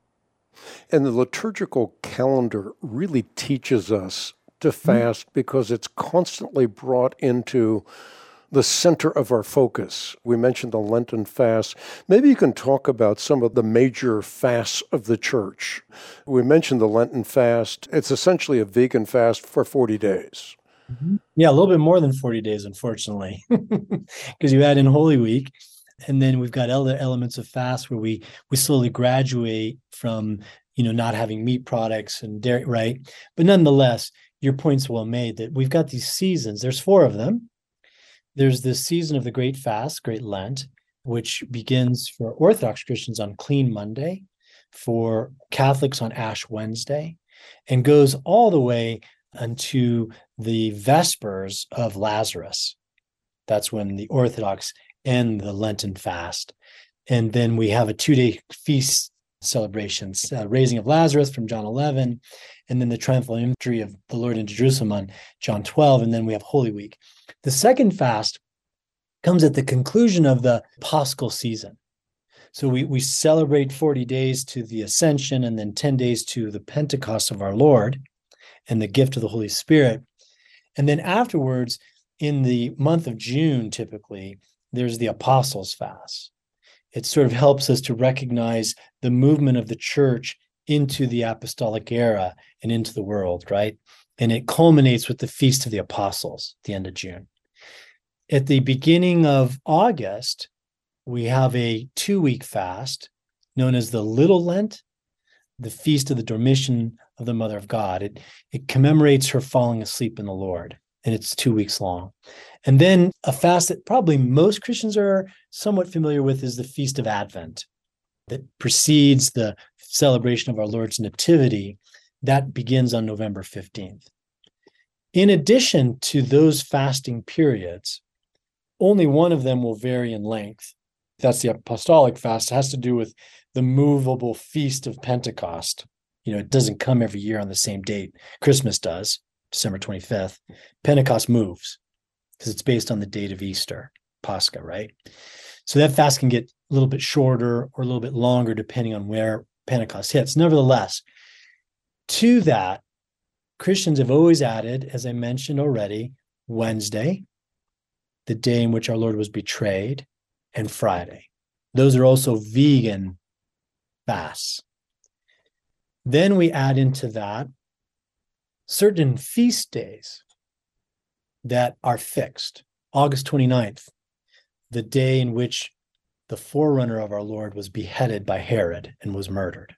[SPEAKER 1] And the liturgical calendar really teaches us to fast because it's constantly brought into the center of our focus. We mentioned the Lenten fast. Maybe you can talk about some of the major fasts of the church. We mentioned the Lenten fast. It's essentially a vegan fast for 40 days.
[SPEAKER 2] Yeah, a little bit more than 40 days, unfortunately, because you add in Holy Week. And then we've got other elements of fast where we slowly graduate from, not having meat products and dairy, right? But nonetheless, your point's well made that we've got these seasons. There's 4 of them. There's this season of the Great Fast, Great Lent, which begins for Orthodox Christians on Clean Monday, for Catholics on Ash Wednesday, and goes all the way unto the Vespers of Lazarus. That's when the Orthodox end the Lenten fast. And then we have a 2-day feast celebrations, raising of Lazarus from John 11, and then the triumphal entry of the Lord into Jerusalem on John 12, and then we have Holy Week. The second fast comes at the conclusion of the Paschal season. So we celebrate 40 days to the Ascension and then 10 days to the Pentecost of our Lord and the gift of the Holy Spirit. And then afterwards, in the month of June, typically, there's the Apostles' Fast. It sort of helps us to recognize the movement of the church into the apostolic era and into the world, right? And it culminates with the Feast of the Apostles at the end of June. At the beginning of August, we have a 2-week fast known as the Little Lent, the Feast of the Dormition of the Mother of God. It commemorates her falling asleep in the Lord, and it's 2 weeks long. And then a fast that probably most Christians are somewhat familiar with is the Feast of Advent that precedes the celebration of our Lord's Nativity. That begins on November 15th. In addition to those fasting periods, only one of them will vary in length. That's the apostolic fast. It has to do with the movable feast of Pentecost. It doesn't come every year on the same date. Christmas does, December 25th. Pentecost moves because it's based on the date of Easter, Pascha, right? So that fast can get a little bit shorter or a little bit longer depending on where Pentecost hits. Nevertheless, to that, Christians have always added, as I mentioned already, Wednesday, the day in which our Lord was betrayed, and Friday. Those are also vegan fasts. Then we add into that certain feast days that are fixed. August 29th, the day in which the forerunner of our Lord was beheaded by Herod and was murdered.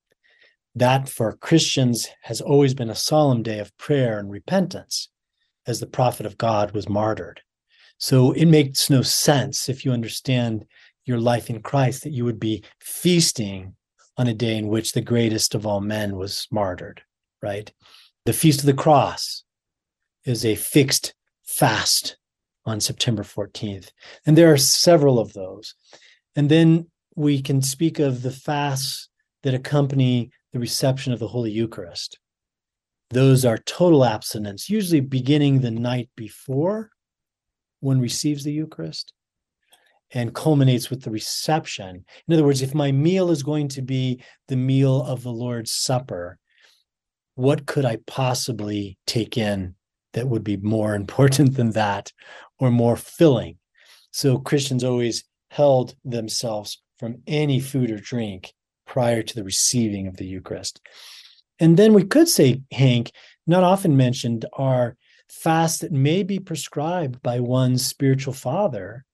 [SPEAKER 2] That for Christians has always been a solemn day of prayer and repentance, as the prophet of God was martyred. So it makes no sense, if you understand your life in Christ, that you would be feasting on a day in which the greatest of all men was martyred, right? The Feast of the Cross is a fixed fast on September 14th. And there are several of those. And then we can speak of the fasts that accompany the reception of the Holy Eucharist. Those are total abstinence, usually beginning the night before one receives the Eucharist and culminates with the reception. In other words, if my meal is going to be the meal of the Lord's Supper, what could I possibly take in that would be more important than that or more filling? So Christians always held themselves from any food or drink prior to the receiving of the Eucharist. And then we could say, Hank, not often mentioned, are fasts that may be prescribed by one's spiritual father,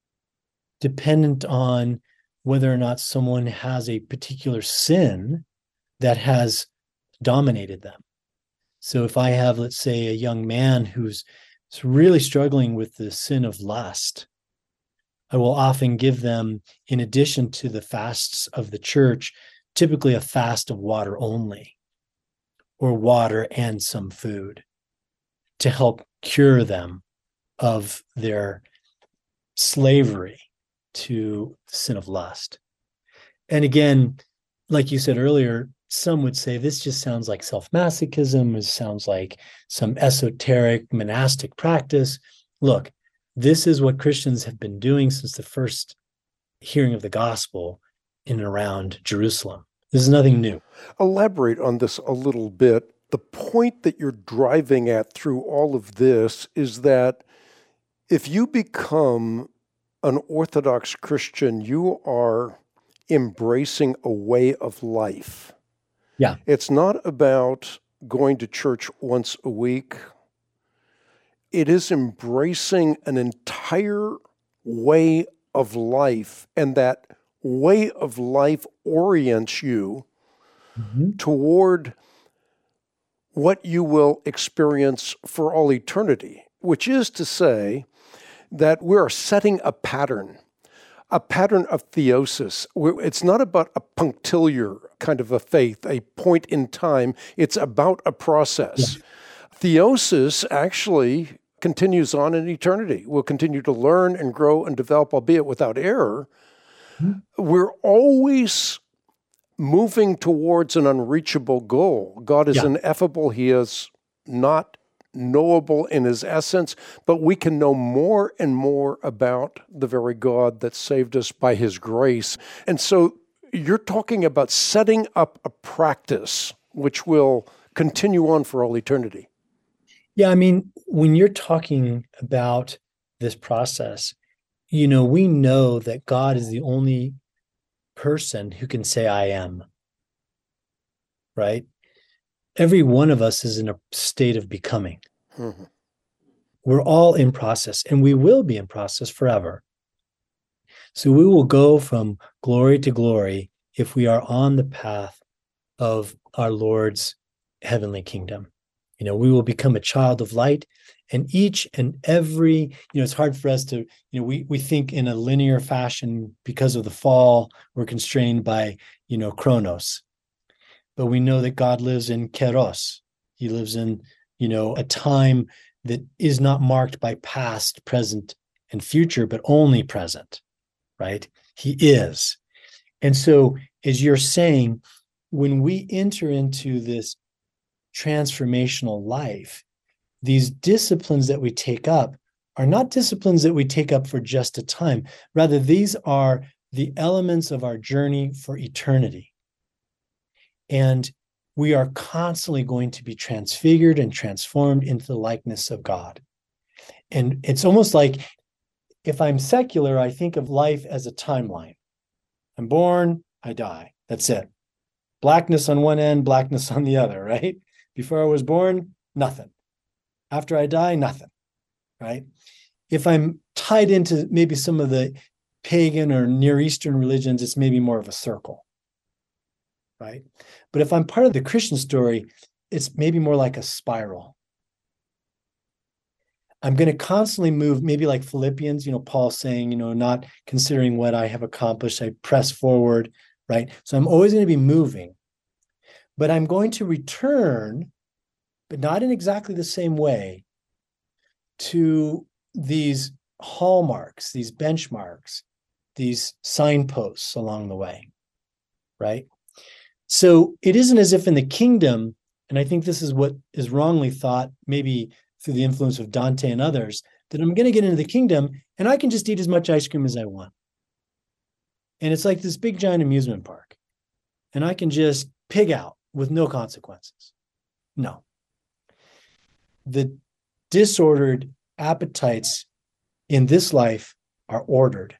[SPEAKER 2] dependent on whether or not someone has a particular sin that has dominated them. So if I have, let's say, a young man who's really struggling with the sin of lust, I will often give them, in addition to the fasts of the church, typically a fast of water only, or water and some food, to help cure them of their slavery to the sin of lust. And again, like you said earlier, some would say this just sounds like self-masochism. It sounds like some esoteric monastic practice. Look, this is what Christians have been doing since the first hearing of the gospel in and around Jerusalem. This is nothing new.
[SPEAKER 1] Elaborate on this a little bit. The point that you're driving at through all of this is that if you become an Orthodox Christian, you are embracing a way of life.
[SPEAKER 2] Yeah.
[SPEAKER 1] It's not about going to church once a week. It is embracing an entire way of life, and that way of life orients you toward what you will experience for all eternity, which is to say that we're setting a pattern of theosis. It's not about a punctiliar kind of a faith, a point in time. It's about a process. Yeah. Theosis actually continues on in eternity. We'll continue to learn and grow and develop, albeit without error. Mm-hmm. We're always moving towards an unreachable goal. God is ineffable. He is not knowable in his essence, but we can know more and more about the very God that saved us by his grace. And so you're talking about setting up a practice which will continue on for all eternity.
[SPEAKER 2] Yeah, I mean, when you're talking about this process, we know that God is the only person who can say, I am, right? Every one of us is in a state of becoming. Mm-hmm. We're all in process, and we will be in process forever. So we will go from glory to glory if we are on the path of our Lord's heavenly kingdom. We will become a child of light, and each and every, it's hard for us to, we think in a linear fashion because of the fall. We're constrained by, chronos. But we know that God lives in kairos. He lives in, a time that is not marked by past, present, and future, but only present, right? He is. And so, as you're saying, when we enter into this transformational life, these disciplines that we take up are not disciplines that we take up for just a time. Rather, these are the elements of our journey for eternity. And we are constantly going to be transfigured and transformed into the likeness of God. And it's almost like, if I'm secular, I think of life as a timeline. I'm born, I die. That's it. Blackness on one end, blackness on the other, right? Before I was born, nothing. After I die, nothing, right? If I'm tied into maybe some of the pagan or Near Eastern religions, it's maybe more of a circle, right? But if I'm part of the Christian story, it's maybe more like a spiral. I'm going to constantly move, maybe like Philippians, Paul saying, not considering what I have accomplished, I press forward, right? So I'm always going to be moving, but I'm going to return, but not in exactly the same way, to these hallmarks, these benchmarks, these signposts along the way, right? So it isn't as if in the kingdom, and I think this is what is wrongly thought, maybe through the influence of Dante and others, that I'm going to get into the kingdom and I can just eat as much ice cream as I want. And it's like this big giant amusement park. And I can just pig out with no consequences. No. The disordered appetites in this life are ordered.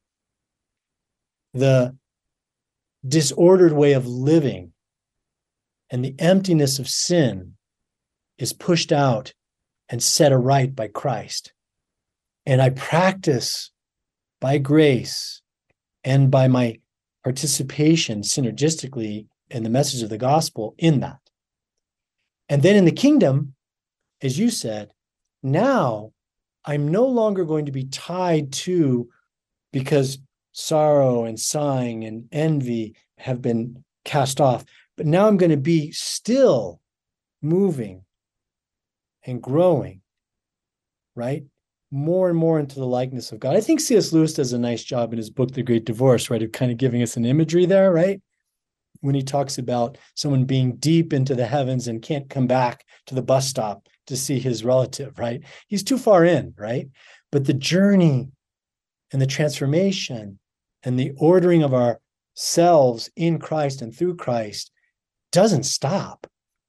[SPEAKER 2] The disordered way of living and the emptiness of sin is pushed out and set aright by Christ. And I practice by grace and by my participation synergistically in the message of the gospel in that. And then in the kingdom, as you said, now I'm no longer going to be tied to, because sorrow and sighing and envy have been cast off, but now I'm going to be still moving and growing, right? More and more into the likeness of God. I think C.S. Lewis does a nice job in his book, The Great Divorce, right? Of kind of giving us an imagery there, right? When he talks about someone being deep into the heavens and can't come back to the bus stop to see his relative, right? He's too far in, right? But the journey and the transformation and the ordering of ourselves in Christ and through Christ doesn't stop,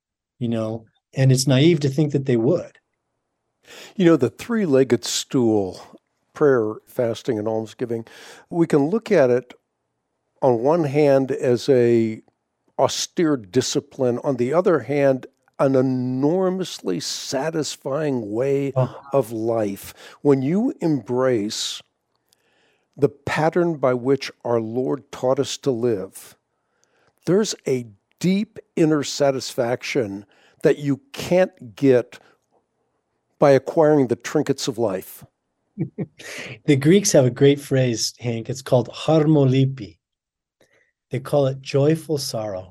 [SPEAKER 2] and it's naive to think that they would.
[SPEAKER 1] The three-legged stool, prayer, fasting, and almsgiving, we can look at it on one hand as a austere discipline, on the other hand, an enormously satisfying way of life. When you embrace the pattern by which our Lord taught us to live, there's a deep inner satisfaction that you can't get by acquiring the trinkets of life.
[SPEAKER 2] The Greeks have a great phrase, Hank. It's called harmolipi. They call it joyful sorrow.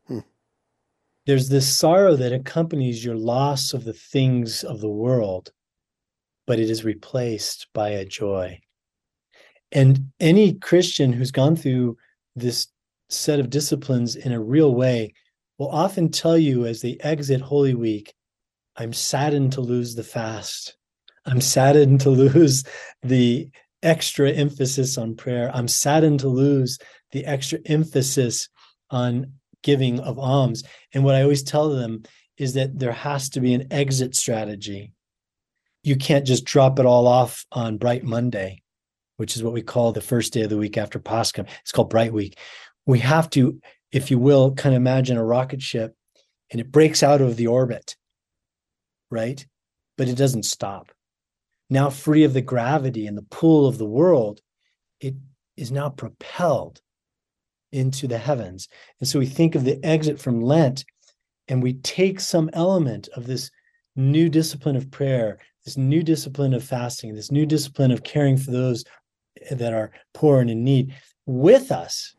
[SPEAKER 2] There's this sorrow that accompanies your loss of the things of the world, but it is replaced by a joy. And any Christian who's gone through this set of disciplines in a real way will often tell you as they exit Holy Week, I'm saddened to lose the fast. I'm saddened to lose the extra emphasis on prayer. I'm saddened to lose the extra emphasis on giving of alms. And what I always tell them is that there has to be an exit strategy. You can't just drop it all off on Bright Monday, which is what we call the first day of the week after Pascha. It's called Bright Week. We have to, if you will, kind of imagine a rocket ship and it breaks out of the orbit, right? But it doesn't stop. Now free of the gravity and the pull of the world, it is now propelled into the heavens. And so we think of the exit from Lent and we take some element of this new discipline of prayer, this new discipline of fasting, this new discipline of caring for those that are poor and in need with us.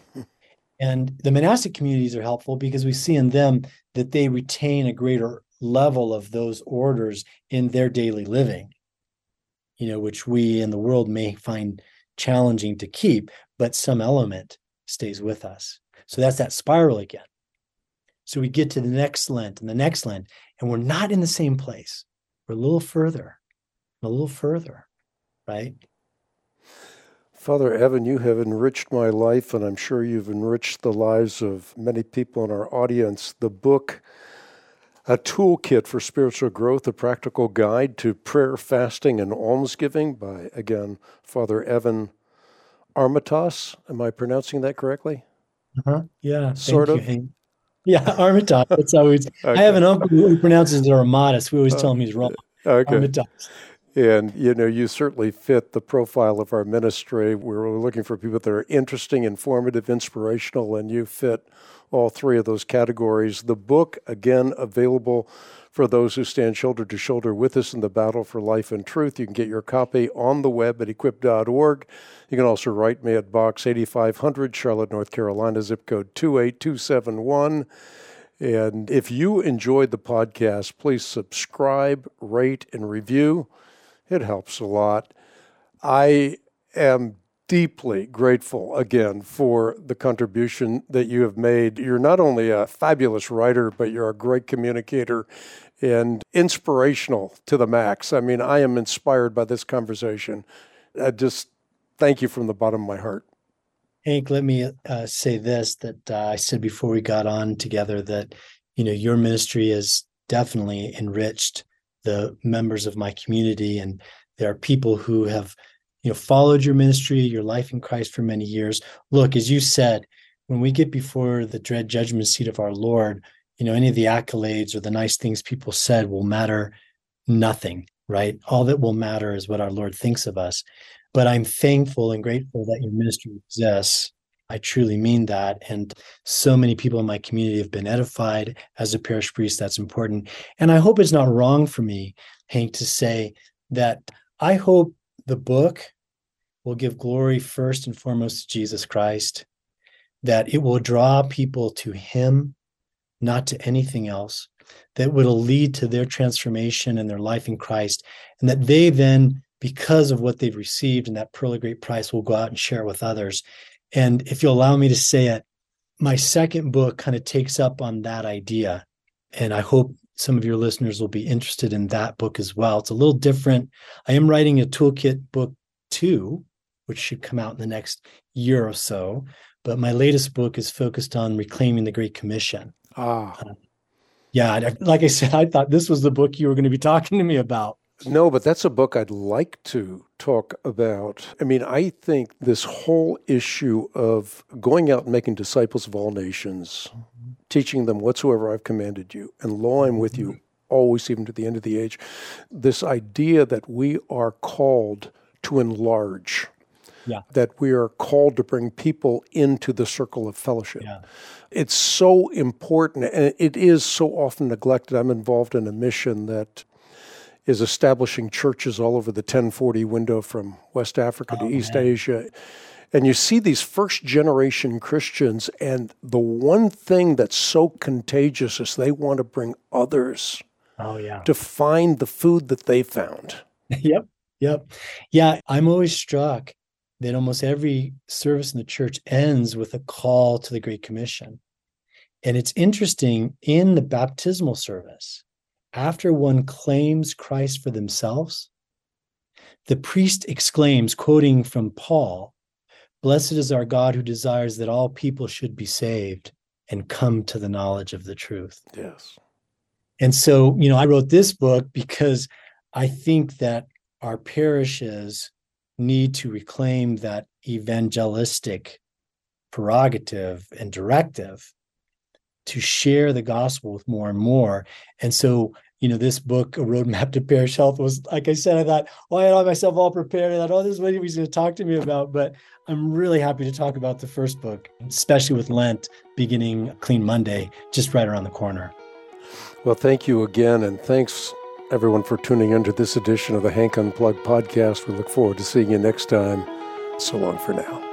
[SPEAKER 2] And the monastic communities are helpful because we see in them that they retain a greater level of those orders in their daily living, which we in the world may find challenging to keep, but some element stays with us. So that's that spiral again. So we get to the next Lent and the next Lent, and we're not in the same place. We're a little further, right?
[SPEAKER 1] Father Evan, you have enriched my life, and I'm sure you've enriched the lives of many people in our audience. The book, A Toolkit for Spiritual Growth, a Practical Guide to Prayer, Fasting, and Almsgiving by, again, Father Evan Armatas. Am I pronouncing that correctly?
[SPEAKER 2] Yeah.
[SPEAKER 1] Sort of?
[SPEAKER 2] Yeah, Armatas. That's always. Okay. I have an uncle who pronounces it Armatas. We always tell him he's wrong.
[SPEAKER 1] Okay.
[SPEAKER 2] Armatas.
[SPEAKER 1] And, you certainly fit the profile of our ministry. We're looking for people that are interesting, informative, inspirational, and you fit all three of those categories. The book, again, available for those who stand shoulder to shoulder with us in the battle for life and truth. You can get your copy on the web at equip.org. You can also write me at Box 8500, Charlotte, North Carolina, zip code 28271. And if you enjoyed the podcast, please subscribe, rate, and review. It helps a lot. I am deeply grateful, again, for the contribution that you have made. You're not only a fabulous writer, but you're a great communicator and inspirational to the max. I mean, I am inspired by this conversation. I just thank you from the bottom of my heart.
[SPEAKER 2] Hank, let me say this, that I said before we got on together that, your ministry has definitely enriched the members of my community. And there are people who have, followed your ministry, your life in Christ for many years. Look, as you said, when we get before the dread judgment seat of our Lord, any of the accolades or the nice things people said will matter nothing, right? All that will matter is what our Lord thinks of us. But I'm thankful and grateful that your ministry exists. I truly mean that. And so many people in my community have been edified. As a parish priest, that's important. And I hope it's not wrong for me, Hank, to say that I hope the book will give glory first and foremost to Jesus Christ, that it will draw people to him, not to anything else, that will lead to their transformation and their life in Christ, and that they then, because of what they've received and that pearl of great price, will go out and share it with others. And if you'll allow me to say it, my second book kind of takes up on that idea. And I hope some of your listeners will be interested in that book as well. It's a little different. I am writing a toolkit book 2, which should come out in the next year or so. But my latest book is focused on reclaiming the Great Commission. Yeah, like I said, I thought this was the book you were going to be talking to me about.
[SPEAKER 1] No, but that's a book I'd like to talk about. I mean, I think this whole issue of going out and making disciples of all nations, teaching them whatsoever I've commanded you, and lo, I'm with you always, even to the end of the age. This idea that we are called to enlarge, that we are called to bring people into the circle of fellowship. Yeah. It's so important, and it is so often neglected. I'm involved in a mission that is establishing churches all over the 1040 window from West Africa to East Asia. And you see these first-generation Christians, and the one thing that's so contagious is they want to bring others to find the food that they found.
[SPEAKER 2] Yep. Yeah, I'm always struck that almost every service in the church ends with a call to the Great Commission. And it's interesting, in the baptismal service, after one claims Christ for themselves, the priest exclaims, quoting from Paul, "Blessed is our God who desires that all people should be saved and come to the knowledge of the truth."
[SPEAKER 1] Yes.
[SPEAKER 2] And so, I wrote this book because I think that our parishes need to reclaim that evangelistic prerogative and directive to share the gospel with more and more. And so, this book, A Roadmap to Parish Health, was, like I said, I thought, I had myself all prepared. I thought, this is what he was going to talk to me about. But I'm really happy to talk about the first book, especially with Lent beginning Clean Monday, just right around the corner.
[SPEAKER 1] Well, thank you again. And thanks, everyone, for tuning into this edition of the Hank Unplugged podcast. We look forward to seeing you next time. So long for now.